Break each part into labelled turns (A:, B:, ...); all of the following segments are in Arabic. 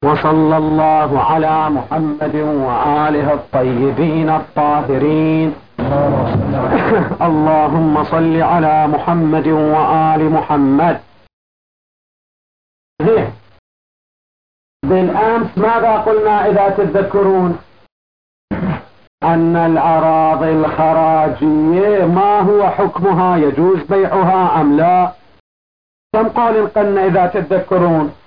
A: وصلى الله على محمد وآله الطيبين الطاهرين. اللهم صل على محمد وآل محمد. بالأمس ماذا قلنا إذا تتذكرون؟ أن الأراضي الخراجية ما هو حكمها؟ يجوز بيعها أم لا؟ كم قول قلنا إذا تتذكرون؟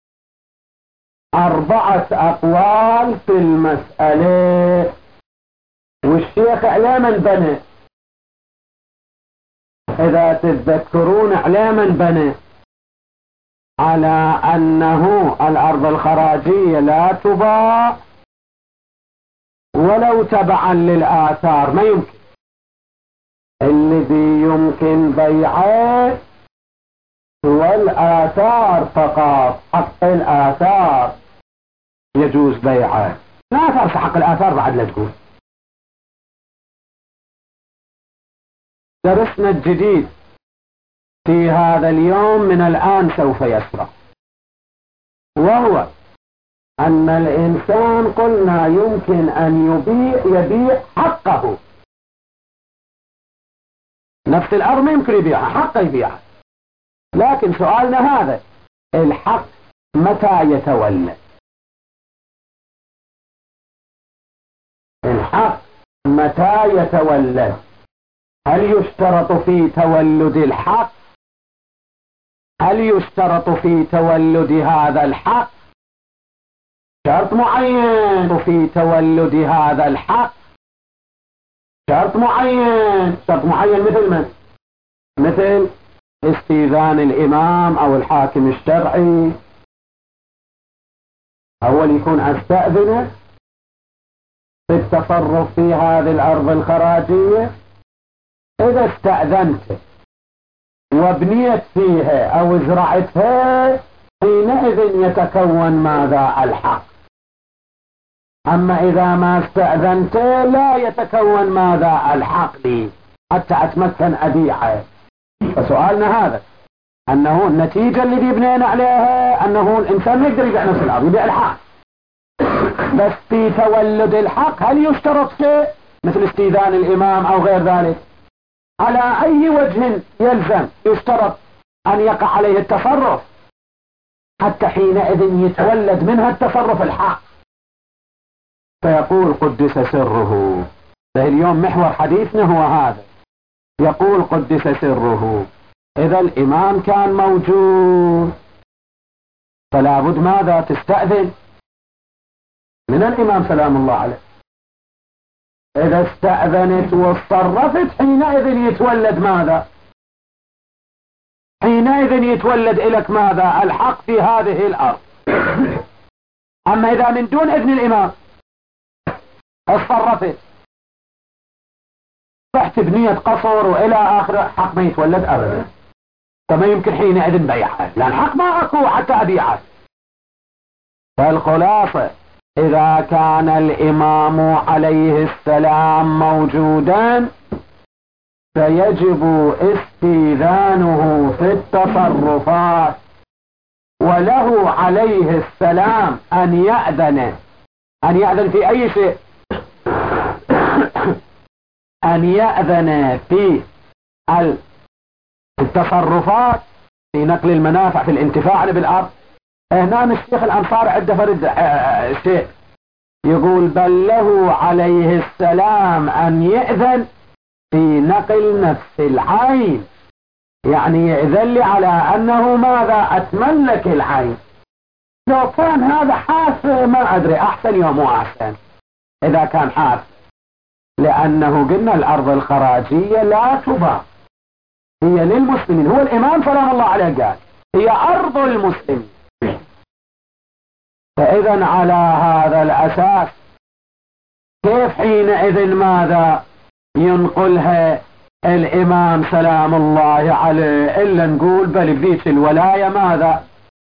A: 4 أقوال في المسألة. والشيخ على من بنى؟ إذا تتذكرون على من بنى؟ على أنه الأرض الخراجية لا تباع ولو تبعا للآثار، ما يمكن. الذي يمكن بيعه هو الآثار فقط. حق الآثار يجوز بيعه. لا ترس حق الآثار بعد لا تقول. درسنا الجديد في هذا اليوم من الآن سوف يسرع، وهو أن الإنسان قلنا يمكن أن يبيع حقه. نفس الأرض ما يمكن يبيعها، حقه يبيعها. لكن سؤالنا هذا، الحق متى يتولد؟ الحق متى يتولد؟ هل يشترط في تولد الحق؟ هل يشترط في تولد هذا الحق شرط معين؟ في تولد هذا الحق شرط معين. شرط معين مثل من؟ مثل استئذان الإمام أو الحاكم الشرعي. أول يكون أستأذنه في التصرف في هذه الأرض الخراجية. إذا استأذنت وبنيت فيها أو زرعتها حينئذ يتكون ماذا؟ الحق. أما إذا ما استأذنت لا يتكون ماذا؟ الحق لي حتى أتمكن أبيعه. فسؤالنا هذا، أنه النتيجة اللي بنينا عليها أنه الإنسان ما يقدر يبيع نفس الأرض، يبيع الحق. بس في تولد الحق هل يشترط شيء مثل استئذان الإمام أو غير ذلك؟ على أي وجه يلزم يشترط أن يقع عليه التصرف حتى حينئذ يتولد منها التصرف الحق؟ فيقول قدس سره. اليوم محور حديثنا هو هذا. يقول قدس سره إذا الإمام كان موجود فلا بد ماذا؟ تستأذن من الإمام سلام الله عليه. إذا استأذنت وصرفت حينئذ يتولد ماذا؟ حينئذ يتولد إليك ماذا؟ الحق في هذه الأرض. أما إذا من دون إذن الإمام اتصرفت تحت بنية قصر وإلى آخر، حق ما يتولد أبدا. فما يمكن حينئذ بيعها، لأن حق ما أكو حتى أبيعها. فالخلاصة إذا كان الإمام عليه السلام موجودا فيجب استئذانه في التصرفات، وله عليه السلام أن يأذن في أي شيء. أن يأذن في التصرفات، في نقل المنافع، في الانتفاع بالأرض. هنا الشيخ الأنصاري عنده فرد شيء يقول بل له عليه السلام أن يأذن في نقل نفس العين، يعني يأذن لي على أنه ماذا؟ أتملك العين. لو كان هذا حاس ما أدري أحسن يوم مو أحسن إذا كان حاس، لأنه قلنا الأرض الخراجية لا تباع، هي للمسلمين. هو الإمام سلام الله عليه قال هي أرض المسلمين. فإذا على هذا الأساس كيف حينئذ ماذا ينقلها الإمام سلام الله عليه؟ إلا نقول بل بذيك الولاية ماذا؟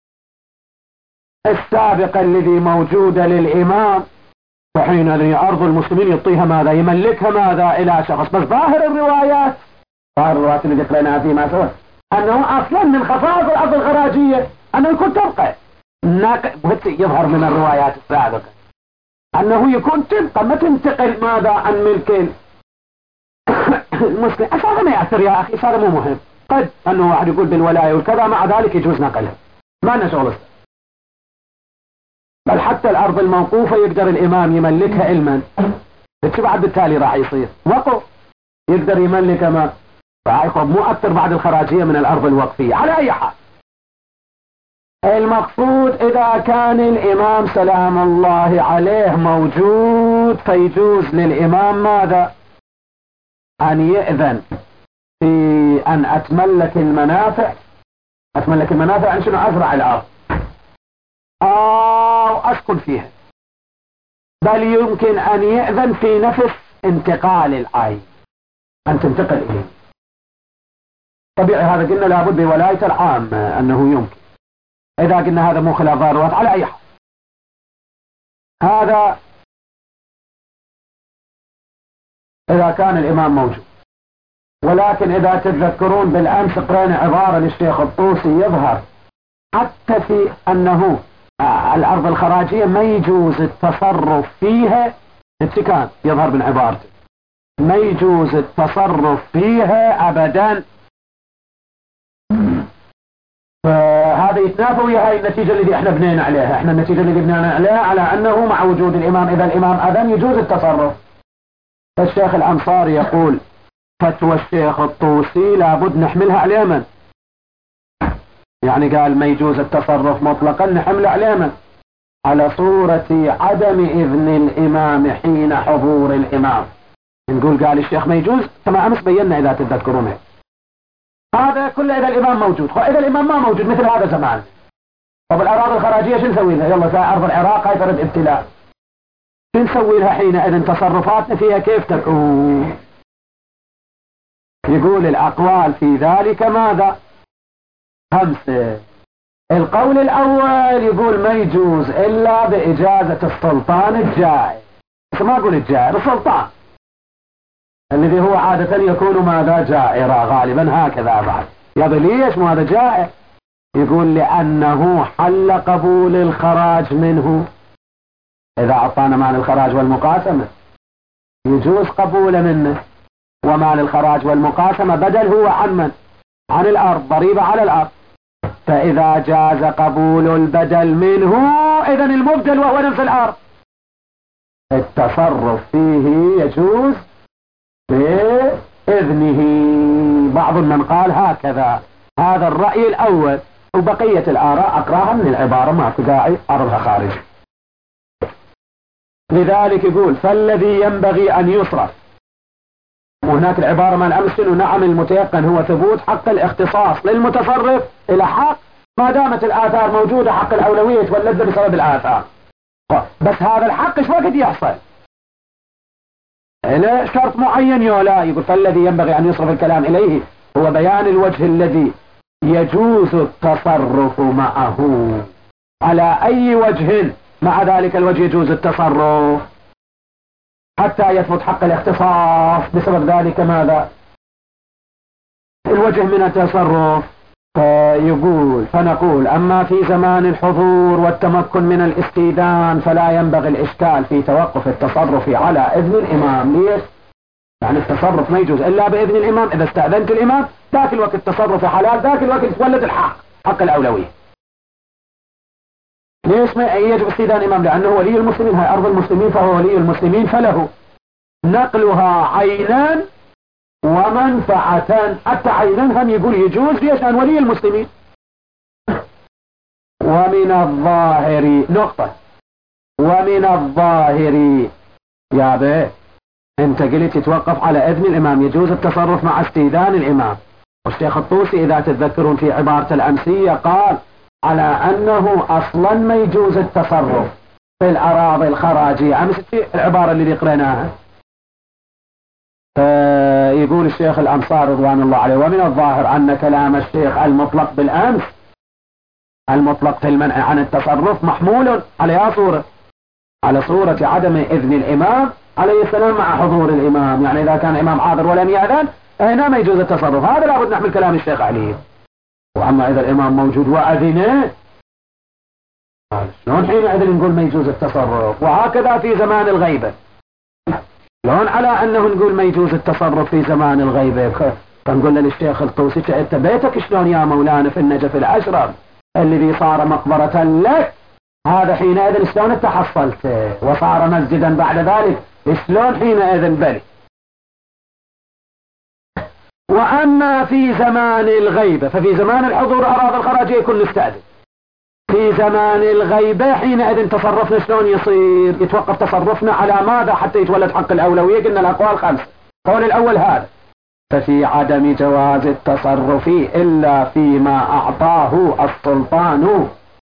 A: السابقة الذي موجودة للإمام، فحينئذ أرض المسلمين يعطيها ماذا؟ يملكها ماذا؟ إلى شخص. بس ظاهر الروايات اللي ذكرناها فيما سوى أنه أصلا من خصائص الأرض الخراجية أنه يكون تبقى، يظهر من الروايات السابقة أنه يكون تبقى ما تنتقل ماذا عن ملك المسلم. هذا ما يأثر يا أخي، هذا مو مهم. قد أنه واحد يقول بالولاية والكذا مع ذلك يجوز نقلها، ما لنا شغل. بل حتى الأرض الموقوفة يقدر الإمام يملكها علما، بعد بالتالي راح يصير وقف، يقدر يملك ما راح يكون مو أكثر بعد الخراجية من الأرض الوقفية. على أي حال المقصود إذا كان الإمام سلام الله عليه موجود فيجوز للإمام ماذا؟ أن يأذن في أن أتملك المنافع. أتملك المنافع عن شنو؟ أزرع الأرض أو أسكن فيها. بل يمكن أن يأذن في نفس انتقال العين، أن تنتقل إليه. طبيعي هذا قلنا لابد بولاية العام أنه يمكن. إذا قلنا هذا مو خلاف ضرورات على أي حال. هذا إذا كان الإمام موجود. ولكن إذا تتذكرون بالأمس قرأنا عبارة للشيخ الطوسي يظهر حتى في أنه الأرض الخراجية ما يجوز التصرف فيها اتكان، يظهر من عبارته ما يجوز التصرف فيها أبدا. فهذا يتنافى ويا هاي النتيجة اللي احنا بنينا عليها. احنا النتيجة اللي بنينا عليها على أنه مع وجود الإمام إذا الإمام أذن يجوز التصرف. فالشيخ الأنصاري يقول فتوى الشيخ الطوسي لابد نحملها على من؟ يعني قال ما يجوز التصرف مطلقا نحمله على من؟ على صورة عدم إذن الإمام حين حضور الإمام. نقول قال الشيخ ما يجوز كما أمس بينا إذا تتذكرونه. هذا كله إذا الإمام موجود. إذا الإمام ما موجود مثل هذا زمان، طب الأراضي الخراجية شو نسوي لها؟ يلا ساعة أرض العراق هاي فرد ابتلاء، شو نسوي لها حينئذ؟ تصرفاتنا فيها كيف تكون؟ يقول الأقوال في ذلك ماذا؟ 5. القول الأول يقول ما يجوز إلا بإجازة السلطان الجائر. بس ما أقول الجائر، السلطان الذي هو عادة يكون ماذا؟ جائرا غالبا هكذا. بعد يقول ليش مو هذا جائر؟ يقول لأنه حل قبول الخراج منه. إذا أعطانا مال الخراج والمقاسمة يجوز قبوله منه، ومال الخراج والمقاسمة بدل هو عن من؟ عن الأرض، ضريبة على الأرض. فإذا جاز قبول البدل منه إذن المبدل وهو نفس الأرض التصرف فيه يجوز بإذنه. بعض من قال هكذا. هذا الرأي الأول، وبقية الآراء أقراها من العبارة ما داعي أرضها خارج. لذلك يقول فالذي ينبغي أن يصرف. وهناك العبارة ما الأمس نعم المتيقن هو ثبوت حق الاختصاص للمتصرف إلى حق ما دامت الآثار موجودة. حق الأولوية تولد بسبب الآثار. بس هذا الحق ايش وقت يحصل؟ إلى شرط معين يولا. يقول فالذي ينبغي أن يصرف الكلام إليه هو بيان الوجه الذي يجوز التصرف معه. على أي وجه مع ذلك الوجه يجوز التصرف حتى يثبت حق الاختصاص بسبب ذلك ماذا؟ الوجه من التصرف. فنقول أما في زمان الحضور والتمكن من الاستئذان فلا ينبغي الإشكال في توقف التصرف على إذن الإمام. ليش؟ يعني التصرف ما يجوز إلا بإذن الإمام. إذا استأذنت الإمام ذاك الوقت التصرف حلال، ذاك الوقت يتولد الحق، حق الأولوية. ليش ما يجب استئذان الإمام؟ لأنه ولي المسلمين، هاي أرض المسلمين فهو ولي المسلمين، فله نقلها عينا ومنفعة. حتى عينا هم يقول يجوز ليش؟ عن ولي المسلمين. ومن الظاهر نقطة. ومن الظاهر يا بيه انت قلت يتوقف على اذن الامام، يجوز التصرف مع استئذان الامام. والشيخ الطوسي اذا تتذكرون في عبارة الامسية قال على انه اصلا ما يجوز التصرف في الاراضي الخراجية. امس العبارة اللي قرأناها يقول الشيخ الأنصار رضوان الله عليه ومن الظاهر أن كلام الشيخ المطلق بالأمس المطلق في المنع عن التصرف محمول على صورة، على صورة عدم إذن الإمام عليه السلام مع حضور الإمام. يعني إذا كان الإمام حاضر ولم يأذن هنا ما يجوز التصرف. هذا لابد نحمل كلام الشيخ عليه. وأما إذا الإمام موجود وأذنه شلون حينئذ نقول ما يجوز التصرف؟ وهكذا في زمان الغيبة، شلون على أنه نقول ما يجوز التصرف في زمان الغيبة؟ فنقول للشيخ الطوسي أنت بيتك شلون يا مولانا في النجف الأشرف الذي صار مقبرة لك، هذا حينئذ شلون انت حصلته وصار مسجدا بعد ذلك، شلون حينئذ بلي؟ وأما في زمان الغيبة ففي زمان الحضور أراضي الخراجية يكون نستأذن. في زمان الغيبة حينئذ تصرفنا شلون يصير؟ يتوقف تصرفنا على ماذا حتى يتولد حق الأولوية؟ قلنا الأقوال 5. القول الأول هذا، ففي عدم جواز التصرف إلا فيما أعطاه السلطان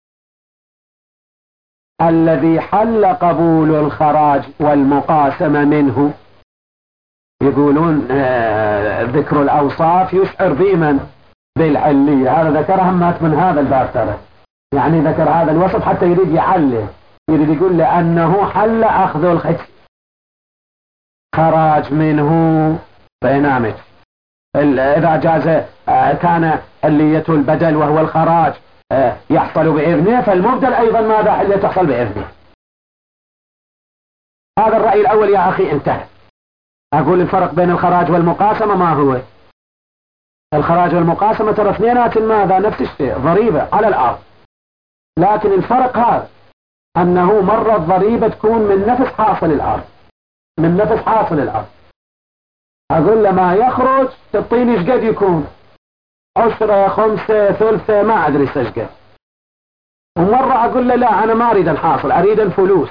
A: الذي حل قبول الخراج والمقاسمة منه. يقولون ذكر الأوصاف يشعر ضيما بالعلية، هذا ذكرها مات من هذا الباب ترى، يعني ذكر هذا الوصف حتى يريد يعلل، يريد يقول لأنه حل أخذ الخراج منه بينامج. إذا جاز كان علية البدل وهو الخراج يحصل بإذنه، فالمبدل أيضا ماذا حل تحصل بإذنه. هذا الرأي الأول يا أخي انتهى. أقول الفرق بين الخراج والمقاسمة ما هو؟ الخراج والمقاسمة ترى اثنينات ماذا؟ نفس الشيء، ضريبة على الأرض، لكن الفرق هذا أنه مرة الضريبة تكون من نفس حاصل الأرض، من نفس حاصل الأرض. أقول لما يخرج تعطيني ايش قد يكون؟ 10 5 3 ما أدري ايش قد. ومرة أقول له لا أنا ما أريد الحاصل، أريد الفلوس،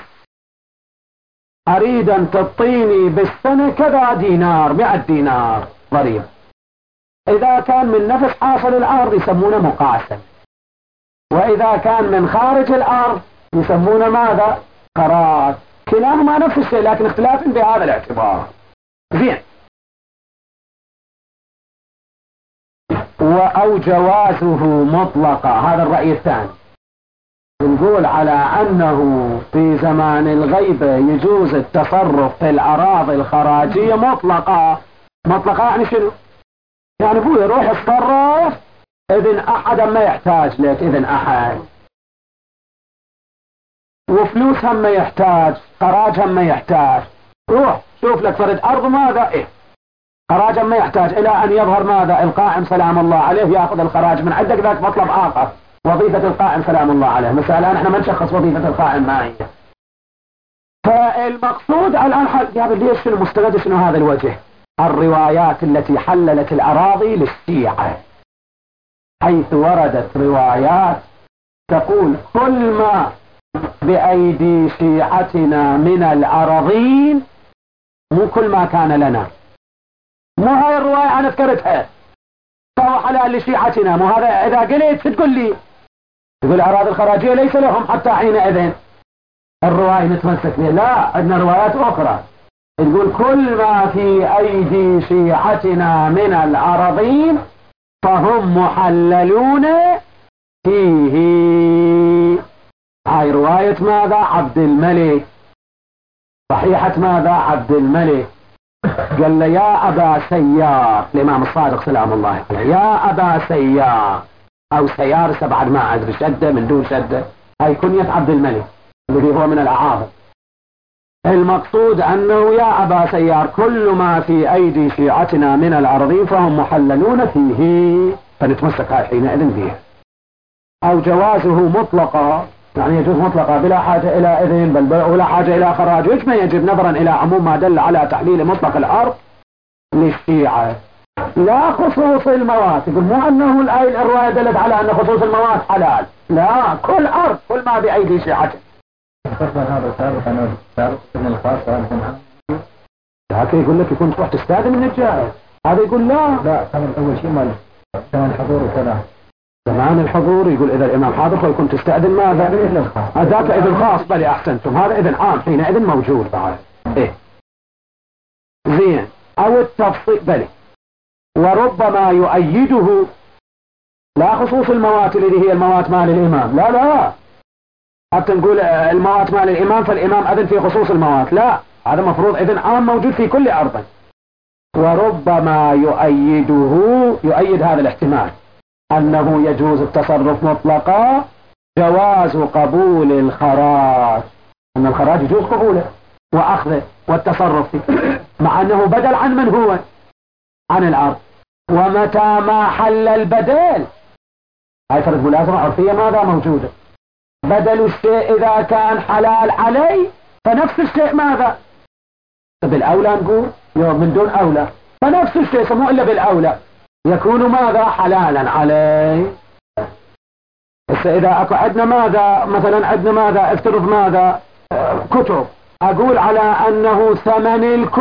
A: أريد أن تعطيني بالسنة كذا دينار، 100 دينار ضريبة. إذا كان من نفس حاصل الأرض يسمونه مقاسم، وإذا كان من خارج الأرض يسمونه ماذا؟ خراج. كلاهما نفس الشيء لكن اختلاف بهذا الاعتبار. زين. أو جوازه مطلقا، هذا الرأي الثاني. نقول على أنه في زمان الغيبة يجوز التصرف في الأراضي الخراجية مطلقا. مطلقا يعني شنو؟ يعني ابوي يروح يتصرف إذن أحد ما يحتاج لك، إذن أحد، وفلوس هم ما يحتاج، خراج هم ما يحتاج، روح شوف لك فرد أرض ماذا إيه، خراج هم ما يحتاج، إلى أن يظهر ماذا؟ القائم سلام الله عليه يأخذ الخراج من عندك. ذاك مطلب آخر، وظيفة القائم سلام الله عليه. مثلا احنا ما نشخص وظيفة القائم ما هي. فالمقصود الآن يا ليش شنو مستند شنو هذا الوجه؟ الروايات التي حللت الأراضي للشيعة، حيث وردت روايات تقول كل ما بأيدي شيعتنا من الأراضين، مو كل ما كان لنا، مو هاي الرواية أنا ذكرتها فهو حلال لشيعتنا، مو هذا. إذا قلت تقول لي تقول الأراضي الخراجية ليس لهم حتى حينئذ الرواية نتمسك بها. لا، عندنا روايات أخرى تقول كل ما في أيدي شيعتنا من الأراضين فهم محللون فيه. هاي رواية ماذا؟ عبد الملك، صحيحة ماذا؟ عبد الملك. قال له يا أبا سيار، الإمام الصادق سلام الله عليه، يا أبا سيار أو سيار بعد ما أدري، شدة من دون شدة، هاي كنية عبد الملك الذي هو من الأعاظم. المقصود أنه يا أبا سيار كل ما في أيدي شيعتنا من الأراضين فهم محللون فيه، فنتمسك هاي حينئذ بها. أو جوازه مطلقا، يعني يجوز مطلقا بلا حاجة إلى إذن بل ولا حاجة إلى خراج، وش ما يجب نظرا إلى عموم ما دل على تحليل مطلق الأرض للشيعة لا خصوص المواد. يقول مو أنه الآية الرواية دلت على أن خصوص المواد حلال، لا، كل أرض كل ما بأيدي شيعته.
B: هذا سابقا أنه سابق من الخاص
A: لكن يقول لك يكون تروح تستاذن من الجائز، هذا يقول لا
B: كان أول شيء مال زمان الحضور وكذا.
A: زمان الحضور يقول إذا الإمام حاضر فيكون تستأذن ماذا؟ هذاك إذن خاص، بل أحسنتم، هذا إذن عام حينئذ موجود بعد. إيه زين. أو التفصيل بل وربما يؤيده، لا خصوص الموات اللي هي الموات مال الإمام، لا حتى نقول الموات مال الإمام فالإمام أذن في خصوص الموات، لا، هذا مفروض إذن عام موجود في كل أرض. وربما يؤيد هذا الاحتمال أنه يجوز التصرف مطلقا جواز قبول الخراج، أن الخراج يجوز قبوله وأخذه والتصرف فيه مع أنه بدل عن من هو؟ عن الأرض. ومتى ما حل البدل، هاي فرق ملازمة عرفية ماذا موجودة؟ بدل الشيء إذا كان حلال علي فنفس الشيء ماذا؟ بالأولى نقول يوم من دون أولى، فنفس الشيء سموه إلا بالأولى يكون ماذا؟ حلالا علي. إذا أكو عندنا ماذا مثلا، عندنا ماذا افترض ماذا كتب، أقول على أنه ثمن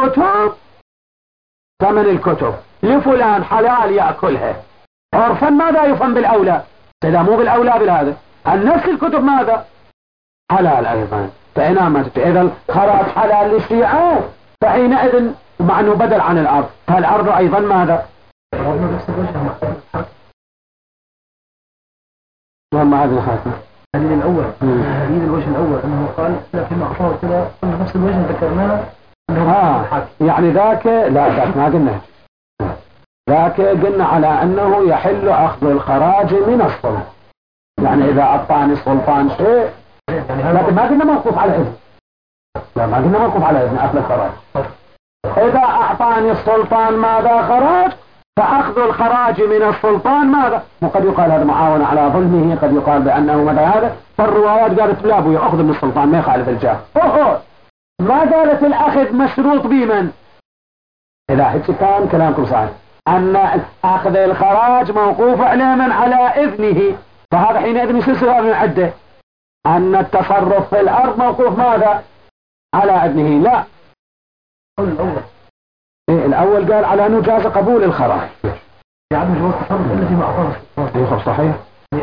A: الكتب لفلان حلال يأكلها، عرفا ماذا يفهم بالأولى؟ إذا مو بالأولى بالهذا نفس الكتب ماذا؟ حلال أيضا. فإنا ما إذا الخراج حلال للشيعة فحينئذ مع أنه بدل عن الأرض، فالأرض أيضا ماذا؟ وما هذا الحاكم
B: الدليل الأول، الدليل الوجه الأول أنه قال فيما أعطاه كذا قلنا نفس الوجه ذكرناه
A: يعني ذاك لا ذاك ما قلنا، ذاك قلنا على أنه يحل أخذ الخراج من السلطان، يعني إذا أعطاني السلطان شيء، لكن ما قلنا موقوف على إذن، لا ما قلنا موقوف على إذن أخذ الخراج. إذا أعطاني السلطان ماذا؟ خراج، فأخذ الخراج من السلطان ماذا؟ وقد يقال هذا معاونة على ظلمه، قد يقال بأنه ماذا هذا، فالروايات قالت لا بو يأخذ من السلطان ما يخالف الجاه. ما قالت الأخذ مشروط بمن؟ إذا هيك كان كلامكم صحيح أن أخذ الخراج موقوف على من؟ على إذنه، فهذا حينئذ يصير من عدة أن التصرف في الأرض موقوف ماذا؟ على إذنه. لا الأول قال على أنه جاز قبول الخراج،
B: يعني جواز التصرف الذي ما أعطاه
A: صحيح.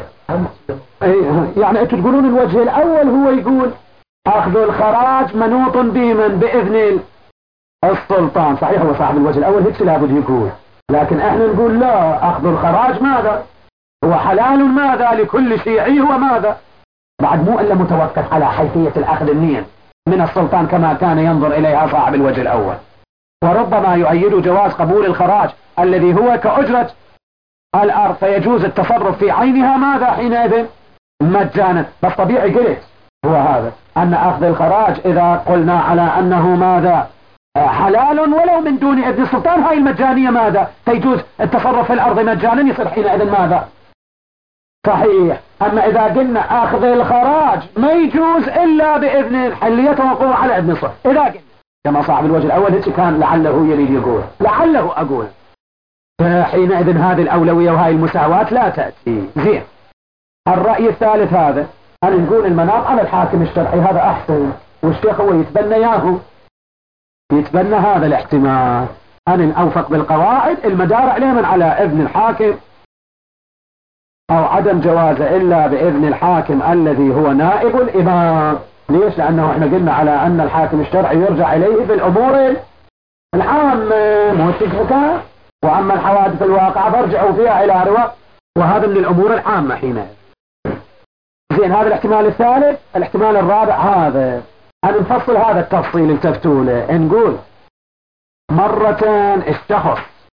A: يعني أنتم تقولون الوجه الأول هو يقول أخذ الخراج منوط بمن؟ بإذن السلطان، صحيح هو صاحب الوجه الأول هيك لابد يقول، لكن احنا نقول لا، أخذ الخراج ماذا؟ هو حلال ماذا؟ لكل شيعي هو ماذا؟ بعد مو إلا متوقف على حيثية الأخذ منين؟ من السلطان كما كان ينظر إليها صاحب الوجه الأول. وربما يؤيد جواز قبول الخراج الذي هو كأجرة الأرض، فيجوز التصرف في عينها ماذا؟ حينئذ مجانا. بس طبيعي قلت هو هذا أن أخذ الخراج إذا قلنا على أنه ماذا؟ حلال ولو من دون إذن السلطان، هاي المجانية ماذا؟ فيجوز التصرف في الأرض مجانا، يصير حينئذ ماذا؟ صحيح. أما إذا قلنا أخذ الخراج ما يجوز إلا بإذن حليته وقوة على إذن السلطان، إذا قلنا كما صاحب الوجه الأول هيك كان لعله يريد يقول، لعله أقول، فحينئذ هذه الأولوية وهاي المساواة لا تأتي. زين. الرأي الثالث هذا أن نقول المناط على الحاكم الشرعي، هذا أحسن، والشيخ هو يتبنى ياهو، يتبنى هذا الاحتمال أن أوفق بالقواعد المدار عليه من على إذن الحاكم أو عدم جوازه إلا بإذن الحاكم الذي هو نائب الإمام. ليش؟ لأنه احنا قلنا على أن الحاكم الشرعي يرجع إليه في الأمور العامة مو التكفكة، وأما الحوادث الواقعة فارجعوا فيها إلى رواق، وهذا من الأمور العامة حينئذ. زين. هذا الاحتمال الثالث. الاحتمال الرابع هذا أن نفصل هذا التفصيل التفتولة، نقول مرة الشخص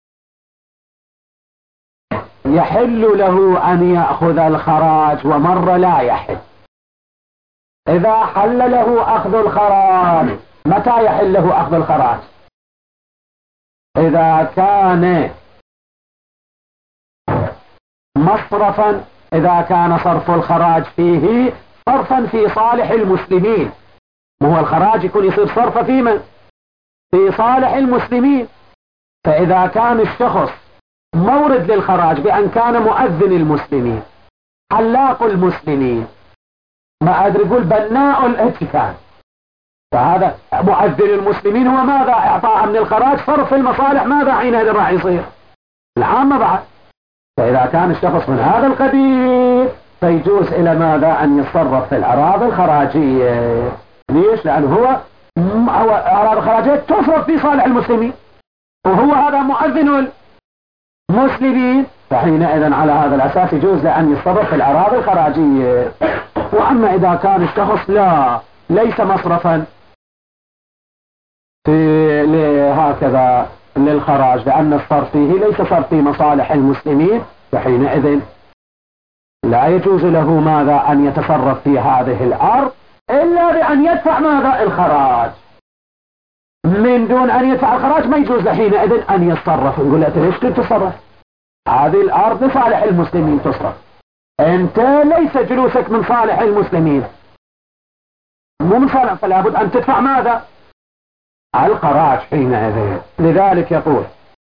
A: يحل له أن يأخذ الخراج ومرة لا يحل. إذا حل له أخذ الخراج، متى يحل له أخذ الخراج؟ إذا كان مصرفا، إذا كان صرف الخراج فيه صرفا في صالح المسلمين، وهو الخراج يكون يصير صرفه في من؟ في صالح المسلمين. فإذا كان الشخص مورد للخراج بأن كان مؤذن المسلمين، حلاق المسلمين، ما أدري يقول بناء الاتكان، فهذا مؤذن المسلمين هو ماذا؟ إعطاء من الخراج صرف المصالح ماذا حينئذ راح يصير؟ العامة بعد. فإذا كان الشخص من هذا القبيل فيجوز إلى ماذا؟ أن يتصرف في الأراضي الخراجية. ليش؟ لأنه هو أراضي الخراجية تصرف في صالح المسلمين، وهو هذا مؤذن المسلمين، فحينئذ على هذا الأساس يجوز لأن يتصرف في الأراضي الخراجية. وأما إذا كان الشخص لا ليس مصرفا هكذا للخراج، لأن الصرف فيه ليس صرف في مصالح المسلمين، فحينئذ لا يجوز له ماذا أن يتصرف في هذه الأرض إلا بأن يدفع ماذا الخراج. من دون أن يدفع الخراج ما يجوز حينئذ أن يتصرف. يقول له ليش تتصرف؟ هذه الأرض لصالح المسلمين تصرف، أنت ليس جلوسك من صالح المسلمين، مو من صالح، فلا بد أن تدفع ماذا؟ الخراج حينئذ. لذلك يقول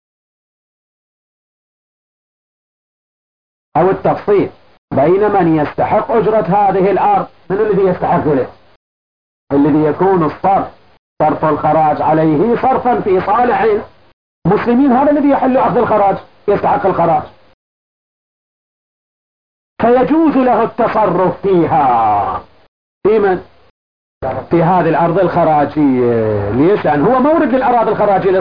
A: أو التفصيل بين من يستحق أجرة هذه الأرض. من الذي يستحق له؟ الذي يكون صرف الخراج عليه صرفا في صالح المسلمين، هذا الذي يحل أخذ الخراج، يستحق الخراج، فيجوز له التصرف فيها. في من؟ في هذه الأرض الخراجية. ليش؟ لأن هو مورد للأراضي الخراجية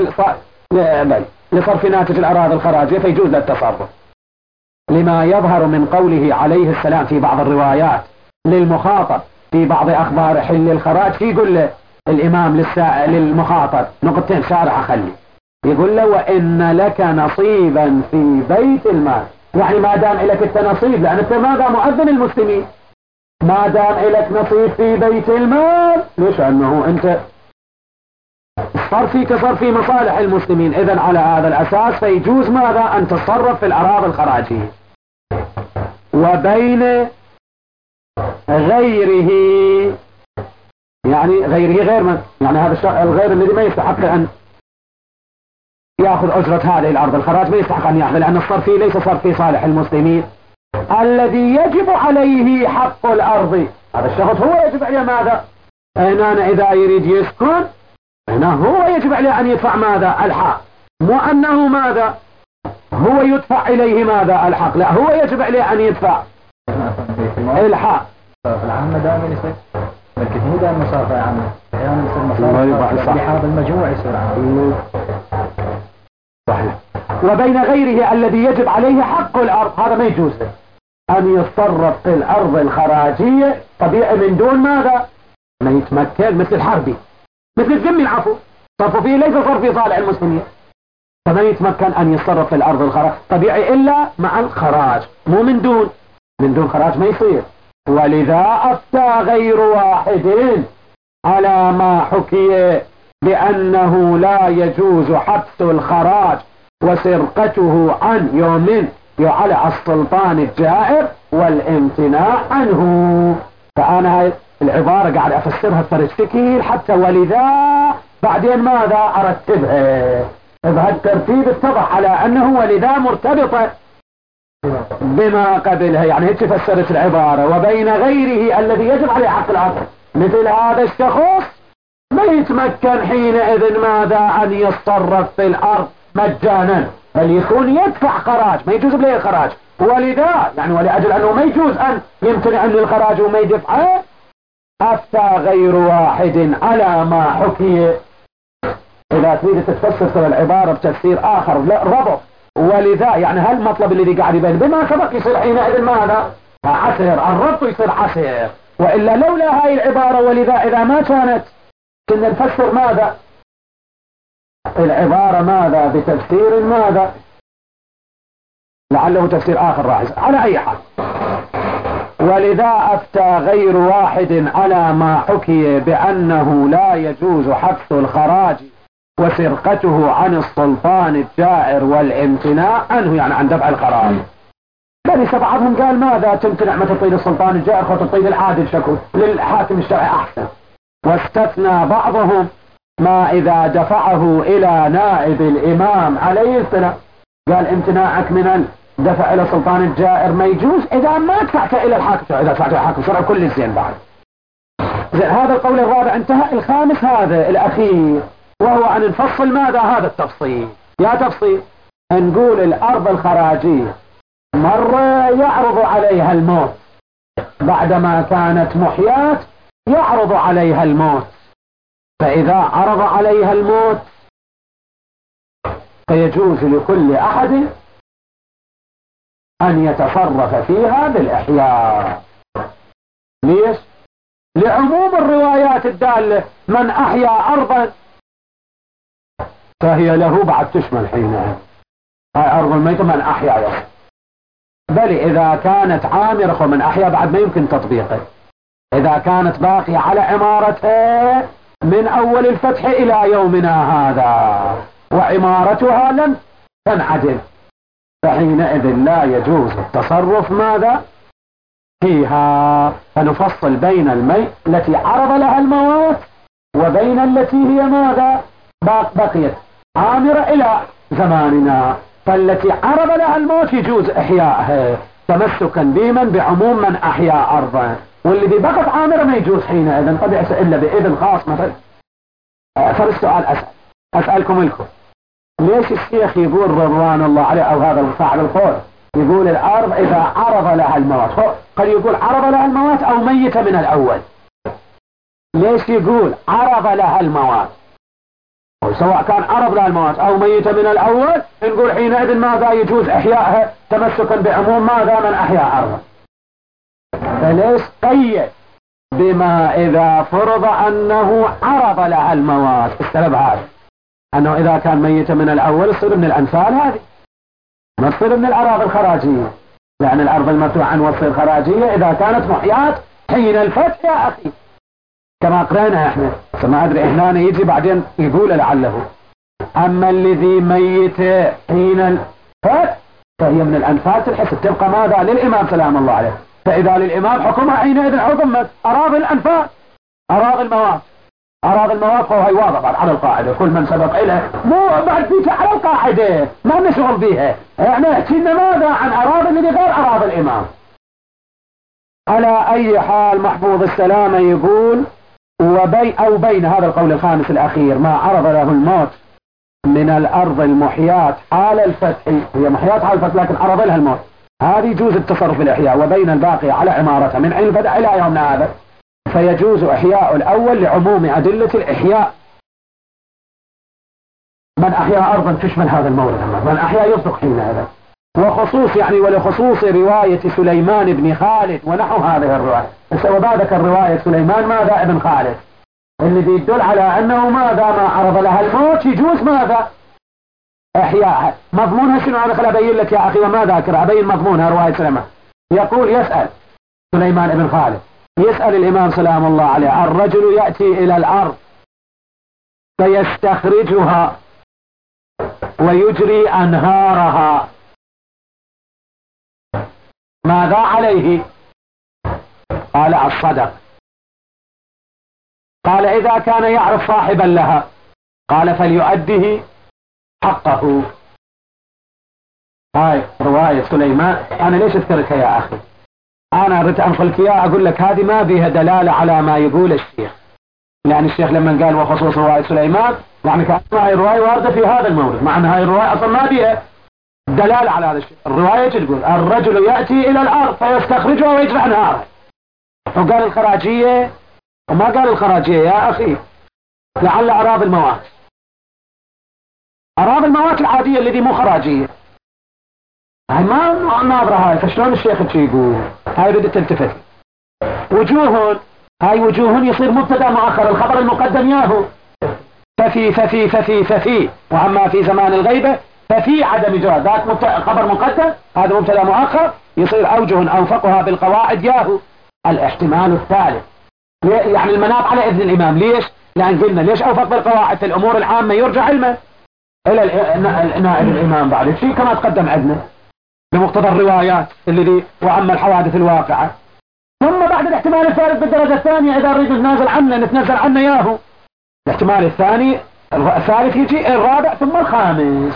A: لصرف ناتج الأراضي الخراجية، فيجوز له التصرف، لما يظهر من قوله عليه السلام في بعض الروايات للمخاطب في بعض أخبار حل الخراج، يقول له الإمام للمخاطب نقطتين شارع أخلي، يقول له وإن لك نصيبا في بيت المال. يعني ما دام لك انت نصيب، لأن انت ماذا مؤذن المسلمين، ما دام لك نصيب في بيت المال، ليش؟ أنه انت صرفي كصرفي مصالح المسلمين. إذن على هذا الأساس فيجوز ماذا؟ أن تتصرف في الأراضي الخراجية. وبين غيره، يعني غيره غير من؟ يعني هذا الغير الذي ما يستحق أن يأخذ أجرة هذه الأرض الخراج، ما يستحق أن يأخذ، لأن الصرف ليس صرف في صالح المسلمين. الذي يجب عليه حق الأرض، هذا الشخص هو يجب عليه ماذا؟ هنا إذا يريد يسكن، هنا هو يجب عليه أن يدفع ماذا؟ الحق. مو أنه ماذا؟ هو يدفع إليه ماذا؟ الحق، لا، هو يجب عليه أن يدفع الحق.
B: العامة دائما يصير لكن مو دائما مصارفة يا عمي، أحيانا يصير مصارفة بحاضر المجموع يصير عمي.
A: صحيح. وبين غيره الذي يجب عليه حق الأرض، هذا ما يجوز أن يتصرف في الأرض الخراجية طبيعي من دون ماذا؟ ما يتمكن، مثل الحربي، مثل الذمي، العفو، صرف فيه ليس صرف في صالح المسلمين، فما يتمكن أن يتصرف في الأرض الخراج طبيعي إلا مع الخراج، مو من دون خراج ما يصير. ولذا أفتى غير واحد على ما حكي بأنه لا يجوز حبس الخراج وسرقته عن يوم على السلطان الجائر والامتناع عنه. فأنا العبارة قاعد أفسرها فرشتكيل حتى، ولذا بعدين ماذا أرتبها بهالترتيب اتضح على أنه ولذا مرتبطة بما قبلها. يعني هيك فسرت العبارة. وبين غيره الذي يجب عليه حق الأرض، مثل هذا الشخص ما يتمكن حينئذ ماذا؟ أن يتصرف في الأرض مجانا، بل يكون يدفع خراج، ما يجوز له الخراج. ولذا يعني ولأجل أنه ما يجوز أن يمتنع عن الخراج وما يدفعه، أفتى غير واحد على ما حكي. إذا تريد تفسر العبارة بتفسير آخر لا ربط، ولذا يعني هالمطلب الذي قاعد يبين بما سبق يصير حينئذ ماذا؟ عسر، الربط يصير عسر. وإلا لولا هاي العبارة ولذا إذا ما كانت كنا نفسر ماذا؟ العبارة ماذا؟ بتفسير ماذا؟ لعله تفسير آخر راجع. على أي حال، ولذا أفتى غير واحد على ما حكي بأنه لا يجوز حبس الخراج وسرقته عن السلطان الجائر والامتناع عنه، يعني عن دفع الخراج. بل بعضهم قال ماذا؟ تمتنع متى تطيد السلطان الجائر خاطر تطيد العادل شكو للحاكم الشرعي أحسن. واستثنى بعضهم ما إذا دفعه إلى نائب الإمام عليه السلام، قال امتناعك من الدفع إلى السلطان الجائر ما يجوز إذا ما دفعت إلى الحاكم، إذا دفعت إلى الحاكم شرع كل الزين بعد. هذا القول الرابع انتهى. الخامس هذا الأخير، وهو أن نفصل ماذا؟ هذا التفصيل. يا تفصيل نقول الأرض الخراجية مرة يعرض عليها الموت، بعدما كانت محيات يعرض عليها الموت، فإذا عرض عليها الموت فيجوز لكل أحد أن يتصرف فيها بالإحياء. ليش؟ لعموم الروايات الدالة من أحيا أرضا فهي له بعد تشمل حينها هاي أرض الميتة من أحيا يوم. بل إذا كانت عامرة من أحيا بعد ما يمكن تطبيقه، إذا كانت باقية على عمارتها من أول الفتح إلى يومنا هذا وعمارتها لم تنعدم، فحينئذ لا يجوز التصرف ماذا فيها. فنفصل بين التي عرض لها الموات وبين التي هي ماذا بقيت عامرة إلى زماننا. فالتي عرض لها الموت يجوز إحيائها تمسكا بمن بعموم من أحيا أرضا، والذي بقت عامرة ما يجوز حينئذ قد إلا بإذن خاص مثلا. فالسؤال أسألكم لكم، ليش الشيخ يقول رضوان الله عليه أو هذا صاحب القول يقول الأرض إذا عرض لها الموات، قد يقول عرض لها الموات أو ميتة من الأول، ليش يقول عرض لها الموات؟ سواء كان عرض لها الموات أو ميتة من الأول نقول حينئذ ماذا يجوز إحيائها تمسكا بعموم ماذا من أحيا أرضا. فليش قيد بما إذا فرض أنه عرض لها الموات؟ السبب هذا أنه إذا كان ميتة من الأول يصير من الأنفال، هذه ما تصير من الأراضي الخراجية، لأن الأرض المفتوحة عنوة تصير خراجية إذا كانت محيات حين الفتح يا أخي، كما قرأنا احنا. ما أدري هنا يجي بعدين يقول لعله أما الذي ميت حين الفتح فهي من الأنفال تنحسب، تبقى ماذا للإمام سلام الله عليه. فإذا للإمام حكمها حينئذ حكمت أراضي الأنفال أراضي الموات. أراضي الموات فهو هي واضح على القاعدة، كل من سبق إليه مو بعد بيك على القاعدة ما نشغل بيها، احنا حكينا ماذا عن أراضي اللي غير أراضي الإمام. على أي حال محفوظ السلامة يقول أو بين هذا القول الخامس الأخير ما عرض له الموت من الأرض المحيات حال الفتح، هي محيات حال الفتح لكن عرض لها الموت، هذه يجوز التصرف بالإحياء، وبين الباقي على عمارتها من حين الفتح إلى يومنا هذا فيجوز إحياء الأول لعموم أدلة الإحياء. من أحيا أرضا تشمل هذا المورد، من أحيا يصدق حينئذ، وخصوص يعني ولخصوص رواية سليمان بن خالد ونحو هذه الرواية. وما ذكر رواية سليمان ماذا ابن خالد اللي بيدل على أنه ماذا ما عرض لها الموت يجوز ماذا إحياءها. مضمونها شنو؟ أنا خل أبين لك يا أخي وما ذاكر أبين مضمونها. رواية سليمان يقول يسأل سليمان بن خالد يسأل الإمام سلام الله عليه الرجل يأتي إلى الأرض فيستخرجها ويجري أنهارها ماذا عليه؟ قال الصدق. قال إذا كان يعرف صاحبا لها قال فليؤده حقه. هاي رواية سليمان. أنا ليش أذكرك يا أخي؟ أنا أردت أنقلك إياه أقول لك هذه ما بها دلالة على ما يقول الشيخ، لأن الشيخ لما قال وخصوص رواية سليمان يعني كانت هاي الرواية واردة في هذا المورد، مع أن هاي الرواية أصلا ما بها دلالة على هذا الشيء. الرواية تقول الرجل يأتي إلى الأرض فيستخرجها ويجري عنها، وقال الخراجية وما قال الخراجية يا أخي، لعل أراضي الموات، أراضي الموات العادية الذي مو خراجية. هاي ما ناظرة هاي، فشلون الشيخ يقول هاي ردت تلتفت وجوه، هاي وجوه يصير مبتدا مؤخر الخبر المقدم ياهو ففي وعما في زمان الغيبة ففي عدم جواز ذات خبر مقدم هذا مبتدا مؤخر يصير أوجه أوفقها بالقواعد ياهو الاحتمال الثالث، يعني المناط على إذن الإمام. ليش؟ لأن قلنا ليش أوفق بالقواعد في الأمور العامة يرجع علمه إلى نائب الإمام بعد شيء كما تقدم عندنا بمقتضى الروايات الذي وعما الحوادث الواقعة. ثم بعد الاحتمال الثالث بالدرجة الثانية إذا نريد نتنازل عنه ياهو الاحتمال الثاني الثالث يجي الرابع ثم الخامس.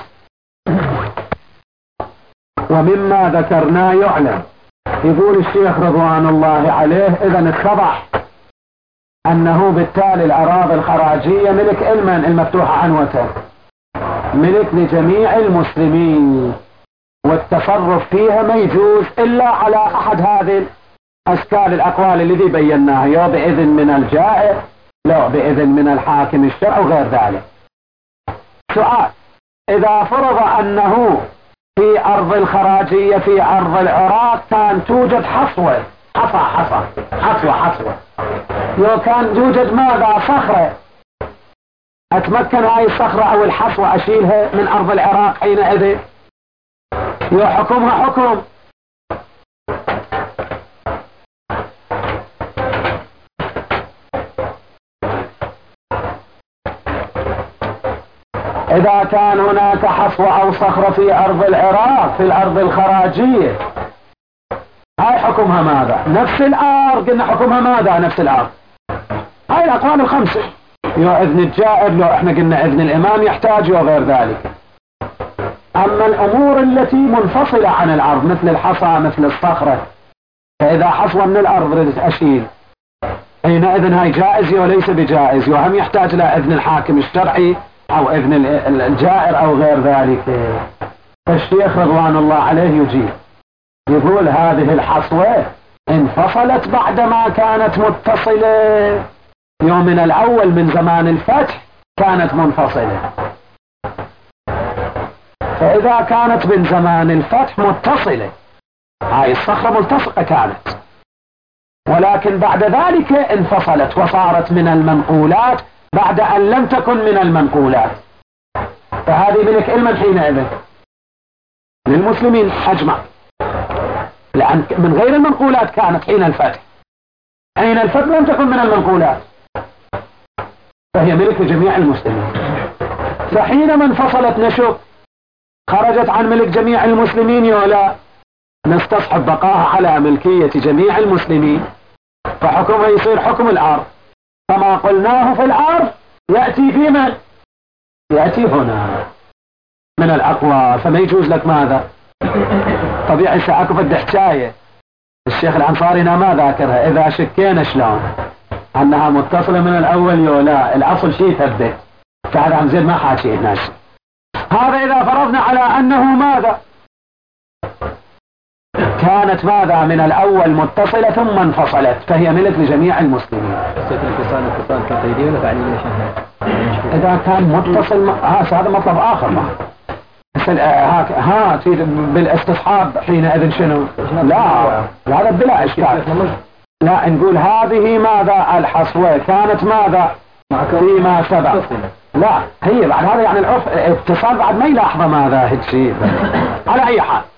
A: ومما ذكرنا يعلم يقول الشيخ رضوان الله عليه إذا اتضح أنه بالتالي الأراضي الخراجية ملك المن المفتوحة عنوته ملك لجميع المسلمين، والتصرف فيها ما يجوز إلا على أحد هذه أشكال الأقوال الذي بيناها، يا بإذن من الجائر لا بإذن من الحاكم الشرعي وغير ذلك. سؤال: إذا فرض أنه في أرض الخراجية في أرض العراق كان توجد حصوة لو كان يوجد ماذا صخرة، أتمكن هاي الصخرة أو الحصوة أشيلها من أرض العراق حينئذ يحكمها حكم إذا كان هناك حصوة أو صخرة في أرض العراق في الأرض الخراجية، هاي حكمها ماذا؟ نفس الأرض. قلنا حكمها ماذا؟ نفس الأرض. هاي الأقوال الخمسة، يو إذن الجائر، لو إحنا قلنا إذن الإمام يحتاج وغير ذلك. أما الأمور التي منفصلة عن الأرض مثل الحصى مثل الصخرة، فإذا حصوة من الأرض ردت أشيل، حينئذ هاي جائز وليس بجائز، وهم يحتاج إلى إذن الحاكم الشرعي أو إذن الجائر أو غير ذلك. الشيخ رضوان الله عليه يجيب يقول هذه الحصوة انفصلت بعدما كانت متصلة، يوم من الأول من زمان الفتح كانت منفصلة، فإذا كانت من زمان الفتح متصلة، هاي الصخرة ملتصقة كانت، ولكن بعد ذلك انفصلت وصارت من المنقولات بعد أن لم تكن من المنقولات، فهذه ملك علما حينئذ للمسلمين أجمع، لأن من غير المنقولات كانت حين الفتح. حين الفتح لم تكن من المنقولات، فهي ملك جميع المسلمين. فحينما انفصلت نشوف خرجت عن ملك جميع المسلمين ولا نستصحب بقاها على ملكية جميع المسلمين، فحكمها يصير حكم الأرض، فما قلناه في الأرض يأتي في من؟ يأتي هنا من الأقوال. فما يجوز لك ماذا؟ طبيعي سأكف الدحشاية الشيخ الأنصاري ما ذاكرها، إذا شكينا شلون أنها متصلة من الأول يولا الأصل شيء ثبت، فهذا عم زين ما حاكي الناس. هذا إذا فرضنا على أنه ماذا؟ كانت ماذا من الأول متصلة ثم انفصلت، فهي ملك لجميع المسلمين.
B: الاتصال كقيدي ولا فعلي؟
A: إذا كان متصل هذا مطلب آخر معه. بالاستصحاب حينئذ شنو؟ لا هذا بلا إشكال. لا نقول هذه ماذا الحصوة كانت ماذا فيما سبق. لا هي بعد هذا يعني العرف اتصال بعد ما يلاحظه ماذا هيك شيء. على أي حال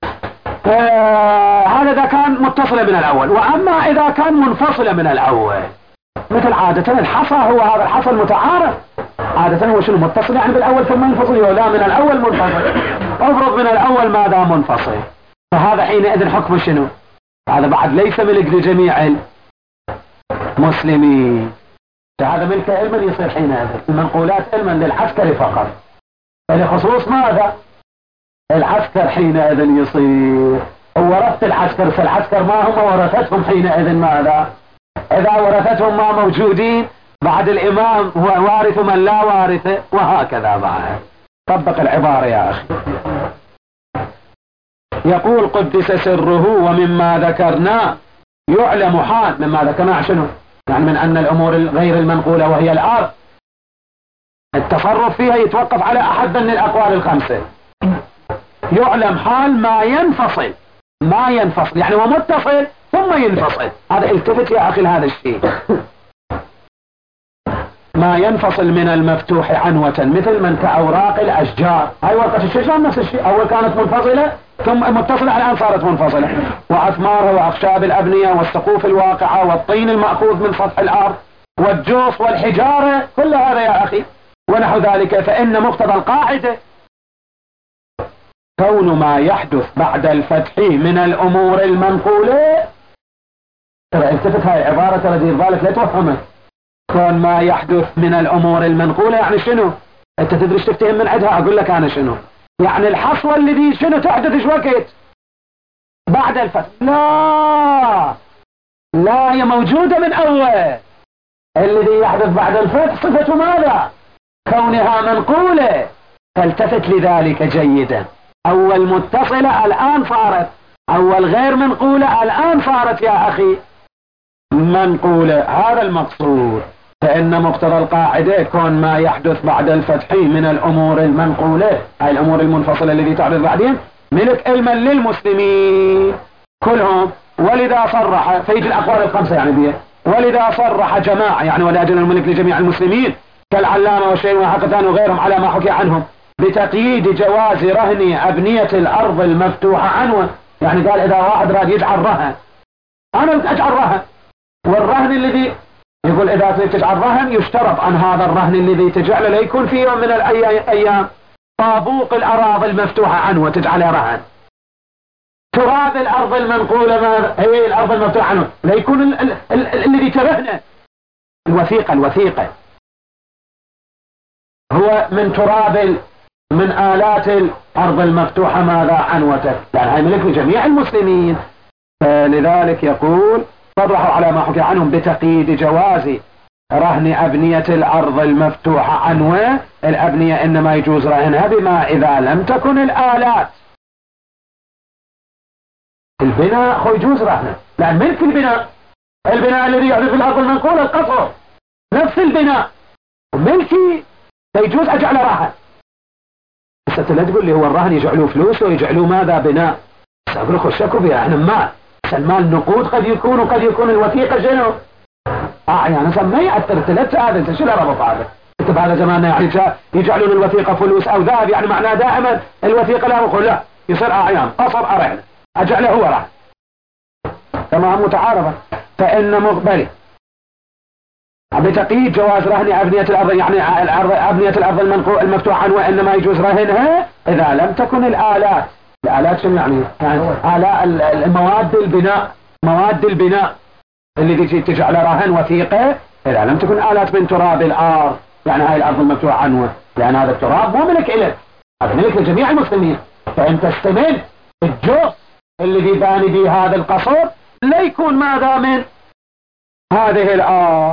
A: هذا إذا كان متصلة من الأول. وأما إذا كان منفصلة من الأول مثل عادة الحصى، هو هذا الحصى المتعارف عادة هو شنو متصل يعني بالأول ثم ينفصل، ولا من الأول منفصل. افرض من الأول ماذا منفصل، فهذا حينئذ حكم شنو؟ هذا بعد ليس ملك لجميع المسلمين، فهذا ملك علما يصير حينئذ المنقولات علما للعسكر فقط، فلخصوص ماذا؟ العسكر حينئذ يصير ورثة العسكر، فالعسكر ما هم ورثتهم حينئذ ماذا؟ إذا ورثتهم ما موجودين بعد الإمام هو وارث من لا وارث، وهكذا بعد. طبق العبارة يا أخي. يقول قدس سره ومما ذكرنا يعلم حال، مما ذكرنا شنو؟ يعني من أن الأمور غير المنقولة وهي الأرض التصرف فيها يتوقف على أحد من الأقوال الخمسة. يعلم حال ما ينفصل يعني هو متصل ثم ينفصل. هذا التفت يا أخي لهذا الشيء. ما ينفصل من المفتوح عنوة مثل من كأوراق الأشجار، هاي ورقة الشجر نفس الشيء، أول كانت منفصلة ثم متصلة الآن صارت منفصلة. وأثمارها وأخشاب الأبنية والسقوف الواقعة والطين المأخوذ من سطح الأرض والجوف والحجارة، كل هذا يا أخي ونحو ذلك. فإن مقتضى القاعدة كون ما يحدث بعد الفتح من الأمور المنقولة. ترى التفت هاي عبارة ترى دير بالك لا توهمك. كون ما يحدث من الأمور المنقولة يعني شنو؟ أنت تدري تفتهم من عدها؟ أقول لك أنا شنو يعني الحصوة اللي دي شنو تحدث ايش وقت؟ بعد الفتح. لا هي موجودة من أول. الذي يحدث بعد الفتح صفة ماذا؟ كونها منقولة. فالتفت لذلك جيدا. أول متصلة الآن صارت، أول غير منقولة الآن صارت يا أخي منقولة. هذا المقصود. فإن مقتضى القاعدة كون ما يحدث بعد الفتح من الأمور المنقولة، أي الأمور المنفصلة التي تعرض بعدين، ملك علما للمسلمين كلهم. ولذا صرح فيجي الأقوال الخمسة يعني بيه، ولذا صرح جماعة يعني ولأجل الملك لجميع المسلمين كالعلامة والشيخ وحقتان وغيرهم على ما حكي عنهم بتقييد جواز رهن أبنية الأرض المفتوحة عنوة. يعني قال إذا واحد راد يجعل رهن، أنا أجعل رهن، والرهن الذي يقول إذا تريد تجعل رهن يشترط أن هذا الرهن الذي تجعله لا يكون في يوم من الأيام طابوق الأراضي المفتوحة عنه وتجعله رهن. تراب الأرض المنقولة هي الأرض المفتوحة عنه لا يكون الذي ترهنه الوثيقة هو من تراب من آلات الأرض المفتوحة ماذا عنوته، يعني هاي ملك لجميع المسلمين. لذلك يقول صرحوا على ما حكي عنهم بتقييد جواز رهن أبنية الأرض المفتوحة عنوة. الأبنية إنما يجوز رهنها بما إذا لم تكن الآلات. البناء هو يجوز رهنه، لأن ملك البناء الذي يحدث في الأرض المنقولة القصر نفس البناء ملكي فيجوز أجعله رهن. بس لا تقول لي هو الرهن يجعلوه فلوس ويجعلوه ماذا بناء. أقول لك الشكو فيها احنا مال، المال نقود قد يكون وقد يكون الوثيقة شنو يعني ما يأثر ثلاثة هذا. انت شو الربط هذا؟ انت بهذا زماننا يعني يجعلون الوثيقة فلوس او ذهب، يعني معناه دائما الوثيقة لا أقول لا يصير أعيان قصر أرهن أجعله هو رهن. تمام متعارفة. فإن مقبلي بتقييد جواز رهن أبنية الأرض، يعني أبنية الأرض المفتوحة عنه وإنما يجوز رهنها إذا لم تكن الآلات. الآلات شنو يعني آلاء مواد البناء اللي تجعل رهن وثيقة إذا لم تكن آلات من تراب الأرض، يعني هاي الأرض المفتوحة عنه، لأن هذا التراب مو ملك إلك، هذا ملك لجميع المسلمين. فأنت استمد الجزء اللي باني به هذا القصر لا يكون ماذا من هذه الأرض.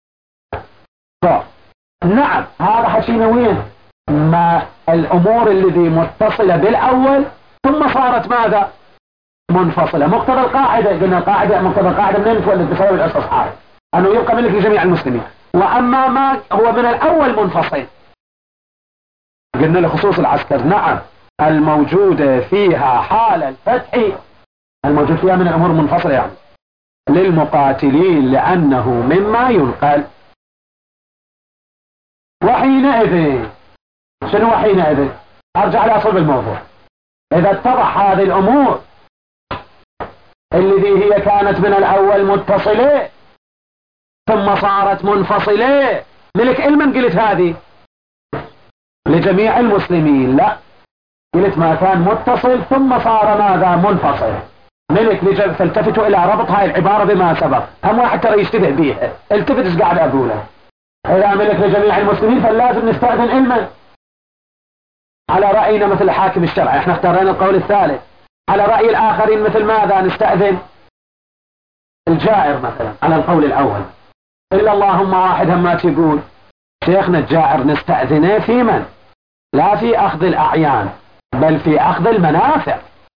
A: نعم هذا حكينا وين ما الأمور الذي متصلة بالأول ثم صارت ماذا منفصلة. مقتضى القاعدة قلنا القاعدة مقتضى القاعدة منين تولد بسبب الاستصحاب أنه يبقى ملك لجميع المسلمين، وأما ما هو من الأول منفصل قلنا لخصوص العسكر نعم الموجودة فيها حال الفتح الموجود فيها من الأمور منفصلة يعني للمقاتلين لأنه مما ينقل. وحينئذ شنو وحينئذ أرجع لأصل الموضوع. إذا اتضح هذه الأمور التي هي كانت من الأول متصلة ثم صارت منفصلة ملك علما قلت هذه لجميع المسلمين، لا قلت ما كان متصل ثم صار ماذا منفصل ملك فالتفتوا إلى ربط هاي العبارة بما سبق. هم واحد ترى يشتبه بيها التفت ايش قاعد أقوله. إذا ملك لجميع المسلمين فلازم نستأذن علما على رأينا مثل الحاكم الشرعي، احنا اختارنا القول الثالث. على رأي الآخرين مثل ماذا نستأذن الجائر مثلا على القول الأول. إلا اللهم واحد همات يقول شيخنا الجائر نستأذنه في من لا في أخذ الأعيان بل في أخذ المنافع.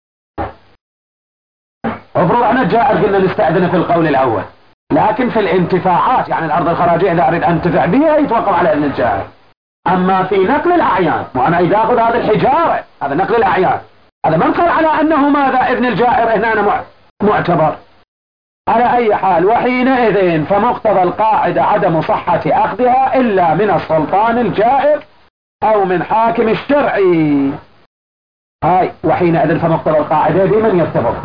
A: افرض احنا الجائر قلنا نستأذنه في القول الأول، لكن في الانتفاعات يعني الأرض الخراجية إذا أريد أنتفع بها يتوقف على إذن الجائر. أما في نقل الأعيان وأنا إذا أخذ هذا الحجارة هذا نقل الأعيان هذا من قال على أنه ماذا إذن الجائر هنا معتبر. على أي حال وحينئذ فمقتضى القاعدة عدم صحة أخذها إلا من السلطان الجائر أو من حاكم الشرعي. هاي وحينئذ فمقتضى القاعدة بمن يرتبط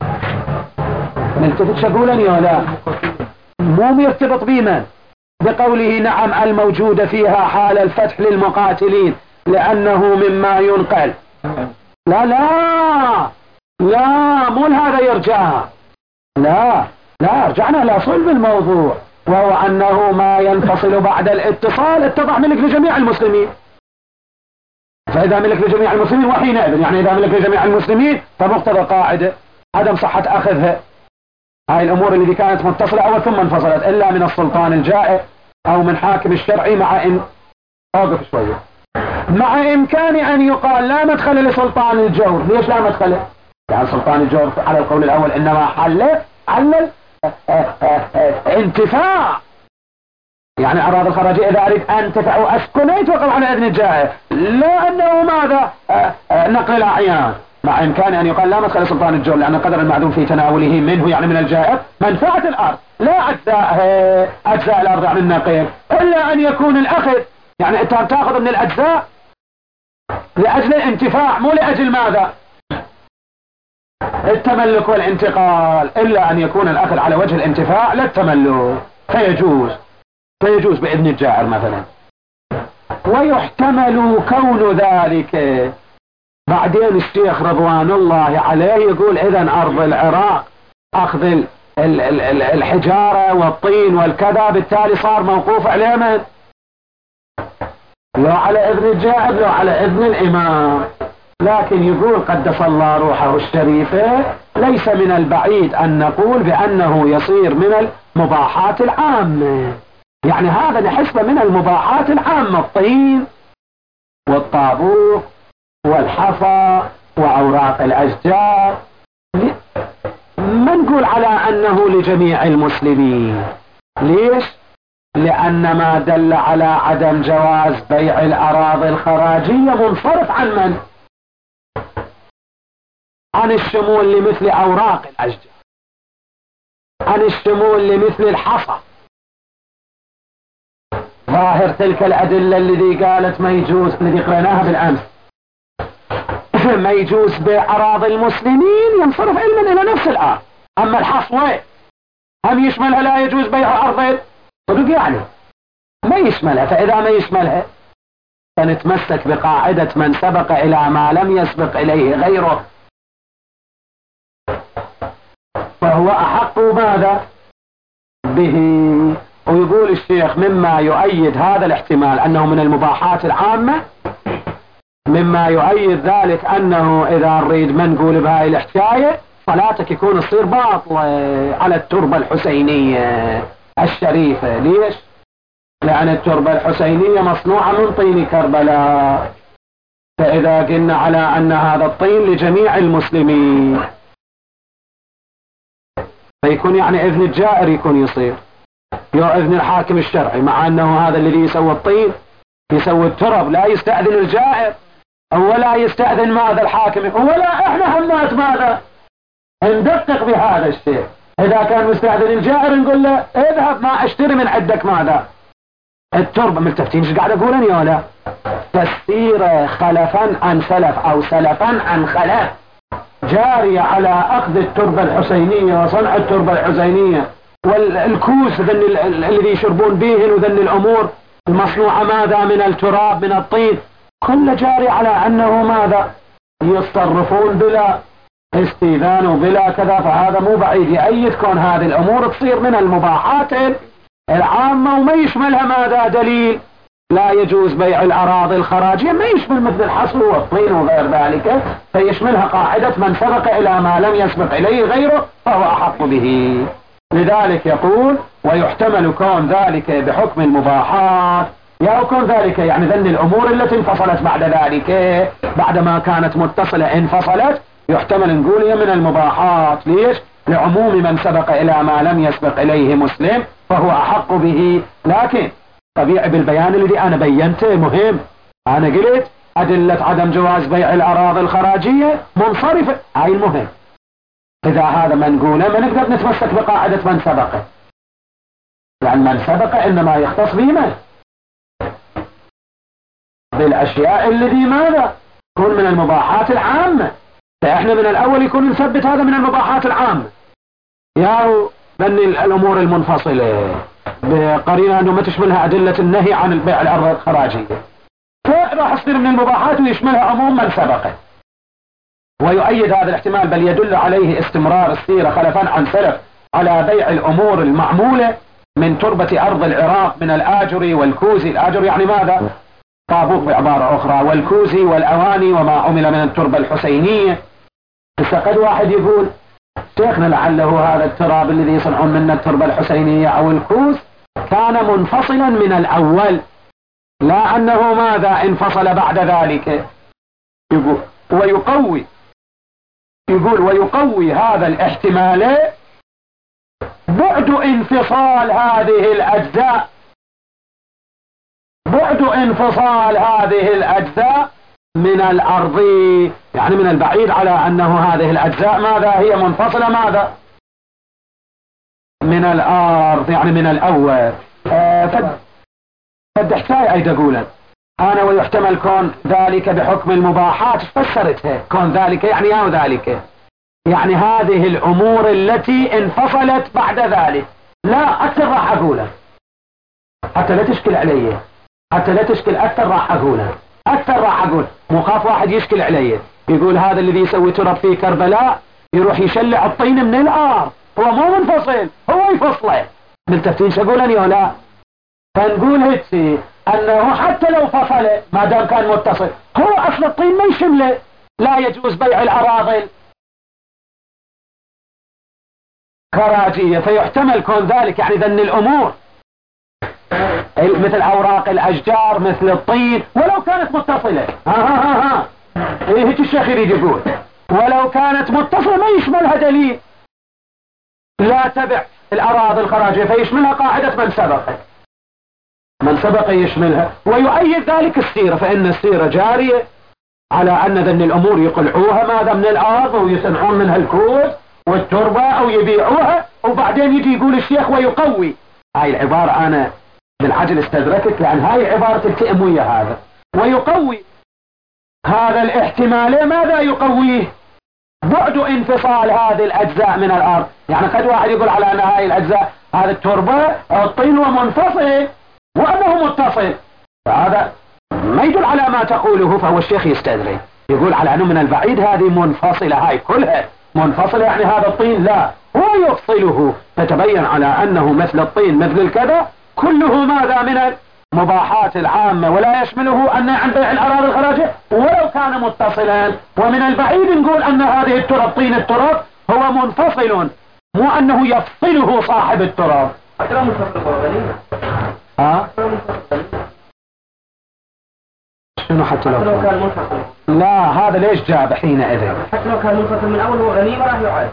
A: نلتفت شقولني ولا مو يرتبط بمن بقوله نعم الموجودة فيها حال الفتح للمقاتلين لأنه مما ينقل. لا لا لا مو هذا يرجع لا رجعنا لأصل الموضوع وهو أنه ما ينفصل بعد الاتصال اتضح ملك لجميع المسلمين. فإذا ملك لجميع المسلمين وحينئذ يعني إذا ملك لجميع المسلمين فمقتضى قاعدة عدم صحة أخذها هاي الأمور اللي كانت متصلة أول ثم انفصلت إلا من السلطان الجائر أو من حاكم الشرعي أوقف شوية مع إمكان أن يقال لا مدخل لسلطان الجور. ليش لا مدخل؟ يعني سلطان الجور على القول الأول إنما حل انتفاع يعني أراضي الخراجية إذا أريد أنتفع وأسكن يتوقف على إذن الجائر لا أنه ماذا نقل الأعيان مع إمكان أن يقال لا مدخل لسلطان الجور لأن قدر المعدوم في تناوله منه يعني من الجائر منفعة الأرض لا أجزاء الأرض عن النقير إلا أن يكون الأخذ يعني أنت تأخذ من الأجزاء لأجل الانتفاع مو لأجل ماذا التملك والانتقال إلا أن يكون الأخذ على وجه الانتفاع لا التملك. فيجوز بإذن الجائر مثلا. ويحتمل كون ذلك. بعدين الشيخ رضوان الله عليه يقول إذن أرض العراق أخذ الحجارة والطين والكذا، بالتالي صار موقوف عليه من؟ لا على إذن الجائر لا على إذن الإمام. لكن يقول قدس الله روحه الشريفة ليس من البعيد أن نقول بأنه يصير من المباحات العامة. يعني هذا نحسبه من المباحات العامة، الطين والطابوق والحصى وأوراق الأشجار. ما نقول على أنه لجميع المسلمين. ليش؟ لأن ما دل على عدم جواز بيع الأراضي الخراجية منصرف عن من؟ عن الشمول لمثل أوراق الأشجار، عن الشمول لمثل الحصى. ظاهر تلك الأدلة الذي قالت ما يجوز، الذي قرأناها بالأمس، ما يجوز بأراضي المسلمين ينصرف علما إلى نفس الآن. أما الحصوة هم يشملها لا يجوز بيع أرض صدق، يعني ما يشملها. فإذا ما يشملها فنتمسك بقاعدة من سبق إلى ما لم يسبق إليه غيره فهو أحق ماذا به. ويقول الشيخ مما يؤيد هذا الاحتمال أنه من المباحات العامة، مما يؤيد ذلك أنه إذا نريد ما نقول بهاي الحكاية صلاتك يكون تصير باطلة على التربة الحسينية الشريفة. ليش؟ لأن التربة الحسينية مصنوعة من طين كربلاء، فإذا قلنا على أن هذا الطين لجميع المسلمين فيكون يعني إذن الجائر يكون يصير يا إذن الحاكم الشرعي، مع أنه هذا الذي يسوي الطين يسوي الترب لا يستأذن الجائر ولا يستأذن ماذا الحاكم ولا إحنا همات ماذا ندقق بهذا الشيء. إذا كان مستأذن الجائر نقول له اذهب ما اشتري من عندك ماذا التربة. ملتفتين ايش قاعد اقول يا ولا تسير خلفا عن سلف او سلفا عن خلف جارية على اخذ التربة الحسينية وصنع التربة الحسينية والكوس الذي يشربون به وذن الامور المصنوعة ماذا من التراب من الطين، كل جاري على انه ماذا يتصرفون بلا استئذان وبلا كذا. فهذا مو بعيد يأيد كون هذه الامور تصير من المباحات العامة وما يشملها ماذا دليل لا يجوز بيع الأراضي الخراجية، ما يشمل مثل الحصر والطين وغير ذلك، فيشملها قاعدة من سبق إلى ما لم يسبق إليه غيره فهو أحق به. لذلك يقول ويحتمل كون ذلك بحكم المباحات، يا كون ذلك يعني ذن الأمور التي انفصلت بعد ذلك بعدما كانت متصلة انفصلت، يحتمل نقول هي من المباحات. ليش؟ لعموم من سبق إلى ما لم يسبق إليه مسلم فهو أحق به. لكن طبيعي بالبيان الذي أنا بينته مهم، أنا قلت أدلة عدم جواز بيع الأراضي الخراجية منصرفة، هاي المهم. إذا هذا ما نقوله ما نقدر نتمسك بقاعدة من سبق، لأن من سبق إنما يختص بما بالأشياء الذي ماذا يكون من المباحات العامة. فإحنا من الأول يكون نثبت هذا من المباحات العامة يا بني الأمور المنفصلة بقرينة أنه ما تشملها أدلة النهي عن البيع الأرض الخراجية، فراح يصير من المباحات ويشملها عموم من سبقه. ويؤيد هذا الاحتمال بل يدل عليه استمرار السيرة خلفا عن سلف على بيع الأمور المعمولة من تربة أرض العراق من الآجر والكوزي. الآجر يعني ماذا؟ طابوق بعبارة أخرى، والكوزي والأواني وما عمل من التربة الحسينية. قد واحد يقول شيخنا لعله هذا التراب الذي يصنعون منه التربة الحسينية أو الكوز كان منفصلا من الأول، لا أنه ماذا انفصل بعد ذلك. ويقوي هذا الاحتمال بعد انفصال هذه الأجزاء، بعد انفصال هذه الأجزاء من الأرض، يعني من البعيد على أنه هذه الأجزاء ماذا هي منفصلة ماذا من الأرض، يعني من الأول. فالدحتاي أيضا أقولا أنا ويحتمل كون ذلك بحكم المباحات فسرتها كون ذلك يعني أو ذلك يعني هذه الأمور التي انفصلت بعد ذلك لا أكثر راح أقوله حتى لا تشكل علي، حتى لا تشكل أكثر راح أقوله، أكثر راح أقول. مو خاف واحد يشكل علي يقول هذا الذي يسوي تراب في كربلاء يروح يشلع الطين من الأرض، هو مو منفصل، هو يفصله. ملتفتين شقول أني ولا؟ فنقول هيك أنه حتى لو فصل ما دام كان متصل، هو أصل الطين ما يشمله. لا يجوز بيع الأراضي خراجية، فيحتمل كون ذلك يعني ذن الأمور مثل أوراق الأشجار مثل الطين ولو كانت متصلة. ها هيك الشيخ يريد يقول ولو كانت متصلة ما يشملها دليل لا تبع الأراضي الخراجية، فيشملها قاعدة من سبق يشملها. ويؤيد ذلك السيرة، فإن السيرة جارية على أن ذن الأمور يقلعوها ماذا من الأرض ويصنعون منها الكوز والتربة أو يبيعوها، وبعدين يجي يقول الشيخ ويقوي. هاي العبارة أنا بالعجل استدركت لأن هاي عبارة التئم ويا هذا، ويقوي هذا الاحتمال. ماذا يقويه؟ بعد انفصال هذه الأجزاء من الأرض. يعني قد واحد يقول على أن هاي الأجزاء هذا التربة الطين هو منفصل وأنه متصل، فهذا ما يدل على ما تقوله. فهو الشيخ يستدرك يقول على أنه من البعيد هذه منفصلة، هاي كلها منفصلة يعني هذا الطين لا، هو يفصله فتبين على أنه مثل الطين مثل الكذا كله ماذا من المباحات العامة، ولا يشمله أن عن بيع الأراضي الخراجية ولو كان متصلا. ومن البعيد نقول أن هذه التراب طين التراب هو منفصل، مو أنه يفصله صاحب التراب. شنو حتى لو كان منفصل؟ لا هذا ليش جاب حينئذ؟
B: حتى لو كان منفصل من أول هو غنيمة راح يعاد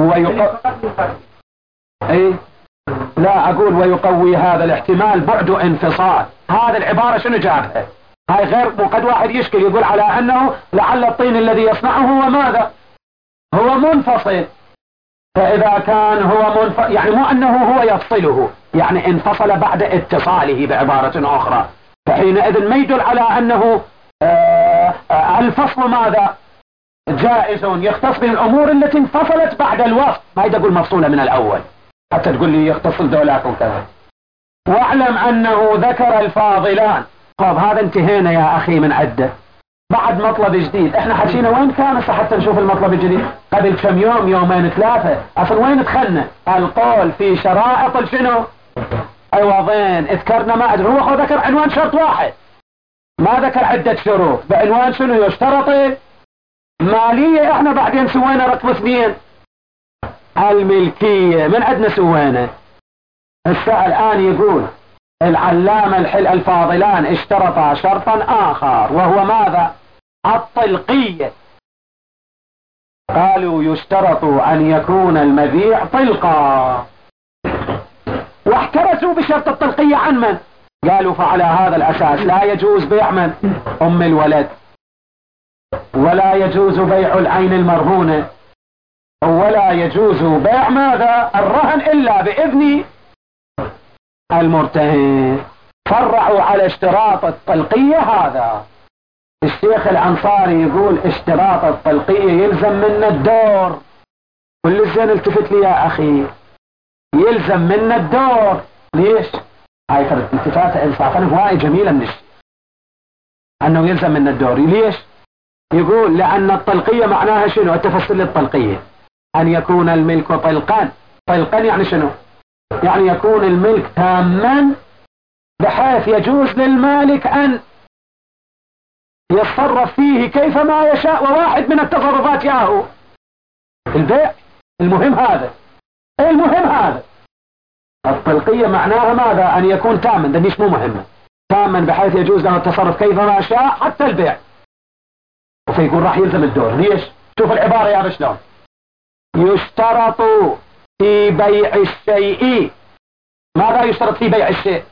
A: اي لا أقول ويقوي هذا الاحتمال بعد انفصال. هذا العبارة شنو جابها؟ هاي غير. وقد واحد يشكل يقول على أنه لعل الطين الذي يصنعه هو ماذا؟ هو منفصل. فإذا كان هو منفصل يعني مو أنه هو يفصله، يعني انفصل بعد اتصاله بعبارة أخرى، فحينئذ ما يدل على أنه الفصل ماذا؟ جائز، يختص بالأمور التي انفصلت بعد الوصف، ما يقول مفصولة من الأول حتى تقول لي يختص دولاك وكذا. واعلم أنه ذكر الفاضلان. طب هذا انتهينا يا أخي من عدة، بعد مطلب جديد. احنا حكينا وين كان حتى نشوف المطلب الجديد قبل كم يوم يومين ثلاثة. اصلا وين دخلنا؟ القول في شرائط شنو؟ عوضين. اذكرنا ما ادري، هو ذكر عنوان شرط واحد، ما ذكر عدة شروط بعنوان شنو يشترط مالية. احنا بعدين سوينا رقم 2 الملكية، من عندنا سوينا. الآن يقول العلامة الفاضلان اشترطا شرطا آخر وهو ماذا؟ الطلقية. قالوا يشترط أن يكون المبيع طلقا، واحترسوا بشرط الطلقية عن من؟ قالوا فعلى هذا الأساس لا يجوز بيع من؟ أم الولد، ولا يجوز بيع العين المرهونة، ولا يجوز بيع ماذا؟ الرهن إلا بإذن المرتهن. فرعوا على اشتراط الطلقية هذا. الشيخ العنصاري يقول اشتراط الطلقية يلزم منا الدور. كل الزين التفت لي يا أخي، يلزم منا الدور. ليش؟ هاي فرد التفات انصافا هواي جميلة من الشيخ أنه يلزم منا الدور. ليش؟ يقول لأن الطلقية معناها شنو؟ التفصيل للطلقية أن يكون الملك طلقا. طلقا يعني شنو؟ يعني يكون الملك تاما بحيث يجوز للمالك أن يتصرف فيه كيفما يشاء، وواحد من التصرفات ياهو البيع. المهم هذا، المهم هذا. الطلقية معناها ماذا؟ أن يكون تاما، ده مش مو مهمة، تاما بحيث يجوز له التصرف كيفما شاء حتى البيع. وفيقول راح يلزم الدور. ليش؟ شوف العبارة يا بشلون. يشترط في بيع الشيء. ماذا يشترط في بيع الشيء؟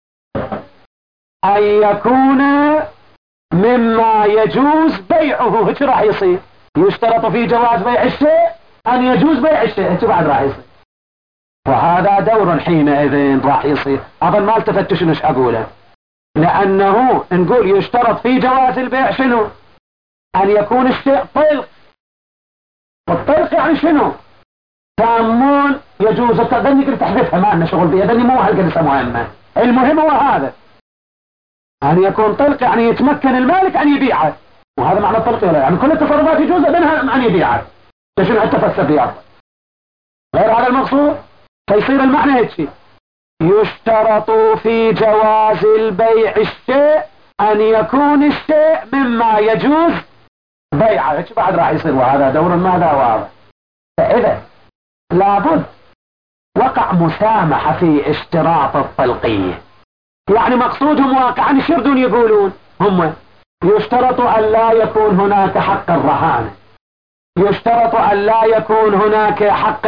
A: أن يكون مما يجوز بيعه. هيك راح يصير. يشترط في جواز بيع الشيء أن يجوز بيع الشيء. هيك بعد راح يصير. وهذا دور حينئذ راح يصير. أظن ما التفتش نش أقوله، لأنه نقول يشترط في جواز البيع شنو؟ أن يكون الشيء طلق. والطلق يعني شنو؟ تامون يجوز التقدم يقدر تحذفها، ما لنا شغل بها، لأني مو هالقد مهمة. المهم هو هذا، أن يكون طلق يعني يتمكن المالك أن يبيعه، وهذا معنى الطلق ولا يعني كل التصرفات يجوز منها أن يبيعه، شنو حتى فالسبيع غير هذا المقصود. فيصير المعنى هيك شيء: يشترط في جواز البيع الشيء أن يكون الشيء مما يجوز بيعه، هيك بعد راح يصير، وهذا دور ماذا واضح. فإذا لابد وقع مسامحة في اشتراط الطلقية، يعني مقصودهم واقعا ايش يردون يقولون هم؟ يشترط أن لا يكون هناك حق الرهان، يشترط أن لا يكون هناك حق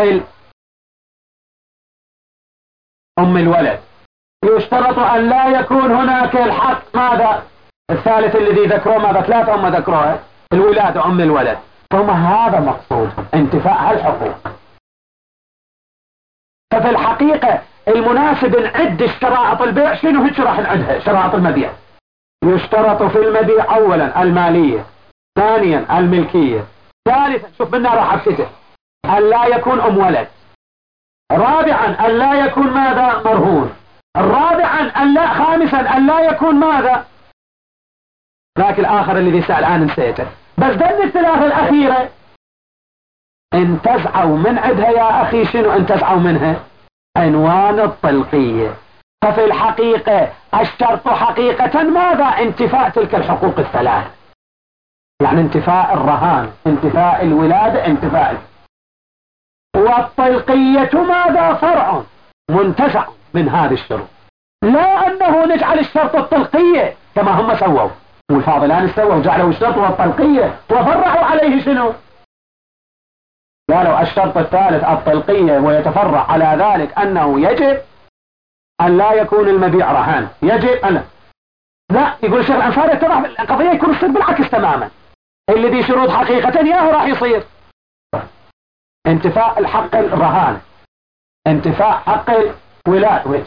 A: أم الولد، يشترط أن لا يكون هناك الحق ماذا الثالث الذي ذكروه، ماذا ثلاثة هم ذكروها، الولادة أم الولد. فهم هذا مقصودهم انتفاء الحقوق. ففي الحقيقة المناسب نعد شرائط البيع شنو هيك راح نعدها شرائط المبيع. يشترط في المبيع أولا المالية، ثانيا الملكية، ثالثا شوف منا راح أفتح أن لا يكون أم ولد، رابعا أن لا يكون ماذا مرهون، رابعا أن لا، خامسا أن لا يكون ماذا ذاك الآخر الذي سأل عنه نسيته. بس دل الثلاثة الأخيرة انتزعوا من عدها يا أخي شنو انتزعوا منها؟ عنوان الطلقية. ففي الحقيقة الشرط حقيقة ماذا؟ انتفاء تلك الحقوق الثلاث، يعني انتفاء الرهان، انتفاء الولادة، انتفاء. والطلقية ماذا؟ فرع منتزع من هذه الشروط، لا أنه نجعل الشرط الطلقية كما هم سووا، والفاضلان سووا جعلوا الشرط والطلقية وفرعوا عليه شنو؟ قالوا الشرط الثالث الطلقية، ويتفرع على ذلك أنه يجب أن لا يكون المبيع رهان، يجب أن لا. يقول الشيخ الأنصاري اتضح القضية يكون الصير بالعكس تماما، الذي شروط حقيقة ياهو راح يصير انتفاء الحق الرهان، انتفاء حق الولاد،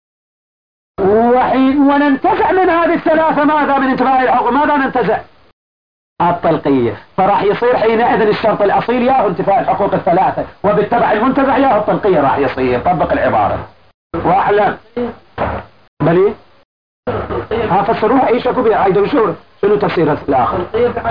A: وننتزع من هذه الثلاثة ماذا؟ من انتفاء الحقوق ماذا ننتزع؟ الطلقية. فراح يصير حينئذ الشرط الأصيل ياهو انتفاء الحقوق الثلاثة، وبالتبع المنتزع ياهو الطلقية راح يصير. طبق العبارة وأعلم بلي فسروها ايش اكو بها عايدوا شنو تفسير الآخر؟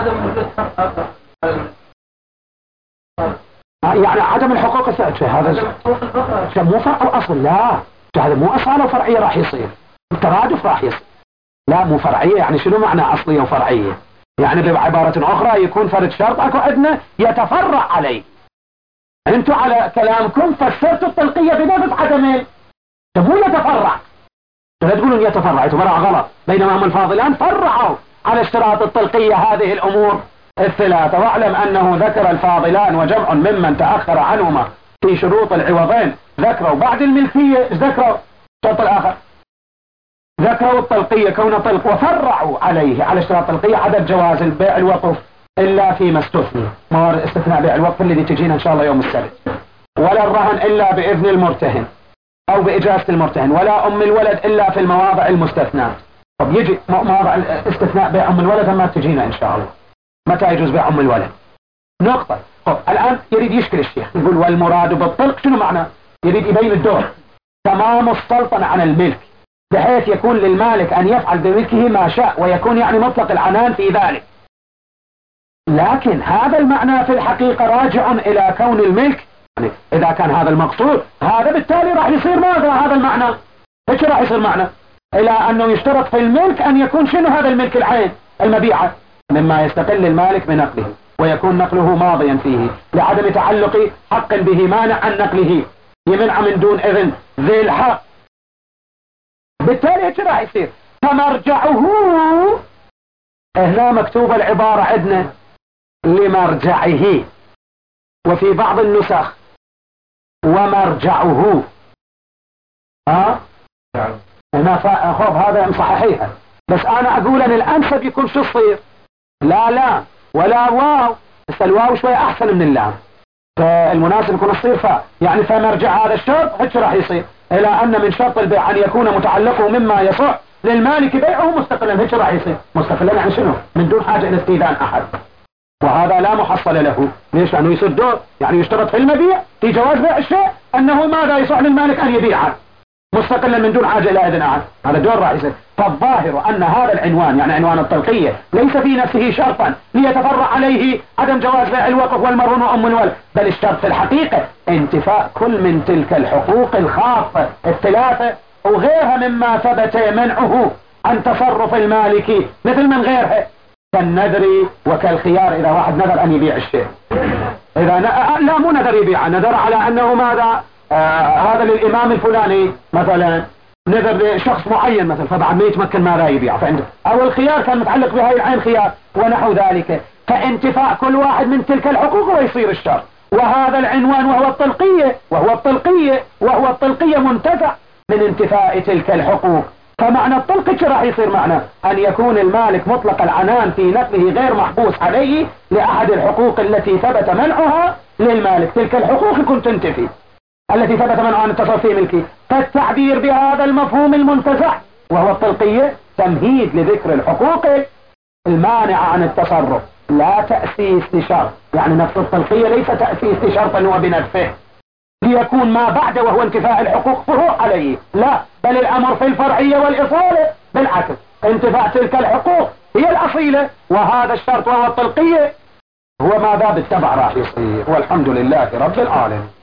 A: يعني عدم الحقوق الثلاثة، هذا مو فرع أو أصل، لا هذا مو أصالة وفرعية راح يصير، الترادف راح يصير، لا مو فرعية. يعني شنو معنى أصلية وفرعية؟ يعني بعبارة أخرى يكون فرد شرط أكو عندنا يتفرع عليه. أنتوا على كلامكم فسرتوا الطلقية بنفس عدمين، مو يتفرع، لا تقولون يتفرع، يتفرع غلط، بينما هم الفاضلان فرعوا على اشتراط الطلقية هذه الأمور الثلاثة. واعلم أنه ذكر الفاضلان وجمع ممن تأخر عنهما في شروط العوضين ذكروا بعد الملكية، ذكروا الشرط الآخر، ذكروا الطلقية كون طلق، وفرعوا عليه على اشتراط الطلقية عدم جواز البيع الوقف إلا فيما استثنى، موارد استثناء بيع الوقف الذي تجينا إن شاء الله يوم السبت، ولا الرهن إلا بإذن المرتهن أو بإجازة المرتهن، ولا أم الولد إلا في المواضع المستثناة. طب يجي مواضع الاستثناء بيع أم الولد ما تجينا إن شاء الله، متى يجوز بيع أم الولد؟ نقطة. طب الآن يريد يشكل الشيخ يقول والمراد بالطلق شنو معنى؟ يريد يبين الدور تمام السلطنة عن الملك، بحيث يكون للمالك أن يفعل بملكه ما شاء، ويكون يعني مطلق العنان في ذلك. لكن هذا المعنى في الحقيقة راجع إلى كون الملك، يعني إذا كان هذا المقصود هذا بالتالي راح يصير ماذا هذا المعنى؟ ايش راح يصير معنى؟ إلى أنه يشترط في الملك أن يكون شنو هذا الملك العين المبيعة مما يستقل المالك بنقله، ويكون نقله ماضيا فيه لعدم تعلق حق به مانع عن نقله، يمنع من دون إذن ذي الحق. بالتالي ايش راح يصير؟ فمرجعه هنا مكتوبة العبارة عندنا لمرجعه، وفي بعض النسخ ومرجعه. هنا خب هذا مصححيها، بس انا اقول ان الانسب يكون شو الصير؟ لا ولا واو، بس الواو شوية احسن من اللام، فالمناسب يكون الصير يعني فمرجع هذا الشرط هيك راح يصير الى ان من شرط البيع ان يكون متعلقه مما يصح للمالك بيعه مستقلا، هيك راح يصير مستقلا يعني شنو؟ من دون حاجة الى استئذان احد. وهذا لا محصل له. ليش؟ لأنه يصير دور، يعني يشترط في المبيع في جواز بيع الشيء أنه ماذا يصح للمالك أن يبيعه مستقلا من دون حاجة إلى إذن أحد، هذا دور راح يصير. فالظاهر أن هذا العنوان يعني عنوان الطلقية ليس في نفسه شرطا ليتفرع عليه عدم جواز بيع الوقف والمرهون وأم الولد، بل الشرط في الحقيقة انتفاء كل من تلك الحقوق الخاصة الثلاثة وغيرها مما ثبت منعه عن تصرف المالك مثل من غيرها كالنذر وكالخيار. إذا واحد نذر أن يبيع الشيء، إذا لا مو نذر يبيع، نذر على أنه ماذا هذا للإمام الفلاني مثلا، نذر لشخص معين مثلا، فبعد ما يتمكن ماذا يبيع فعنده، أو الخيار كان متعلق بهاي العين خيار ونحو ذلك، فانتفاء كل واحد من تلك الحقوق ويصير الشر. وهذا العنوان وهو الطلقية منتفع من انتفاء تلك الحقوق. فمعنى الطلق راح يصير معنى أن يكون المالك مطلق العنان في نقله غير محبوس عليه لأحد الحقوق التي ثبت منعها للمالك، تلك الحقوق يكون تنتفي التي ثبت منعها عن التصرف في ملكه. فالتعبير بهذا المفهوم المنتزع وهو الطلقية تمهيد لذكر الحقوق المانعة عن التصرف، لا تأسيس لشرط. يعني نفس الطلقية ليس تأسيس لشرط هو بنفسه ليكون ما بعد وهو انتفاء الحقوق فروع عليه، لا، بل الأمر في الفرعية والإصالة بالعكس، انتفاء تلك الحقوق هي الأصيلة، وهذا الشرط وهو الطلقية هو ماذا بالتبع راح يصير. والحمد لله رب العالمين.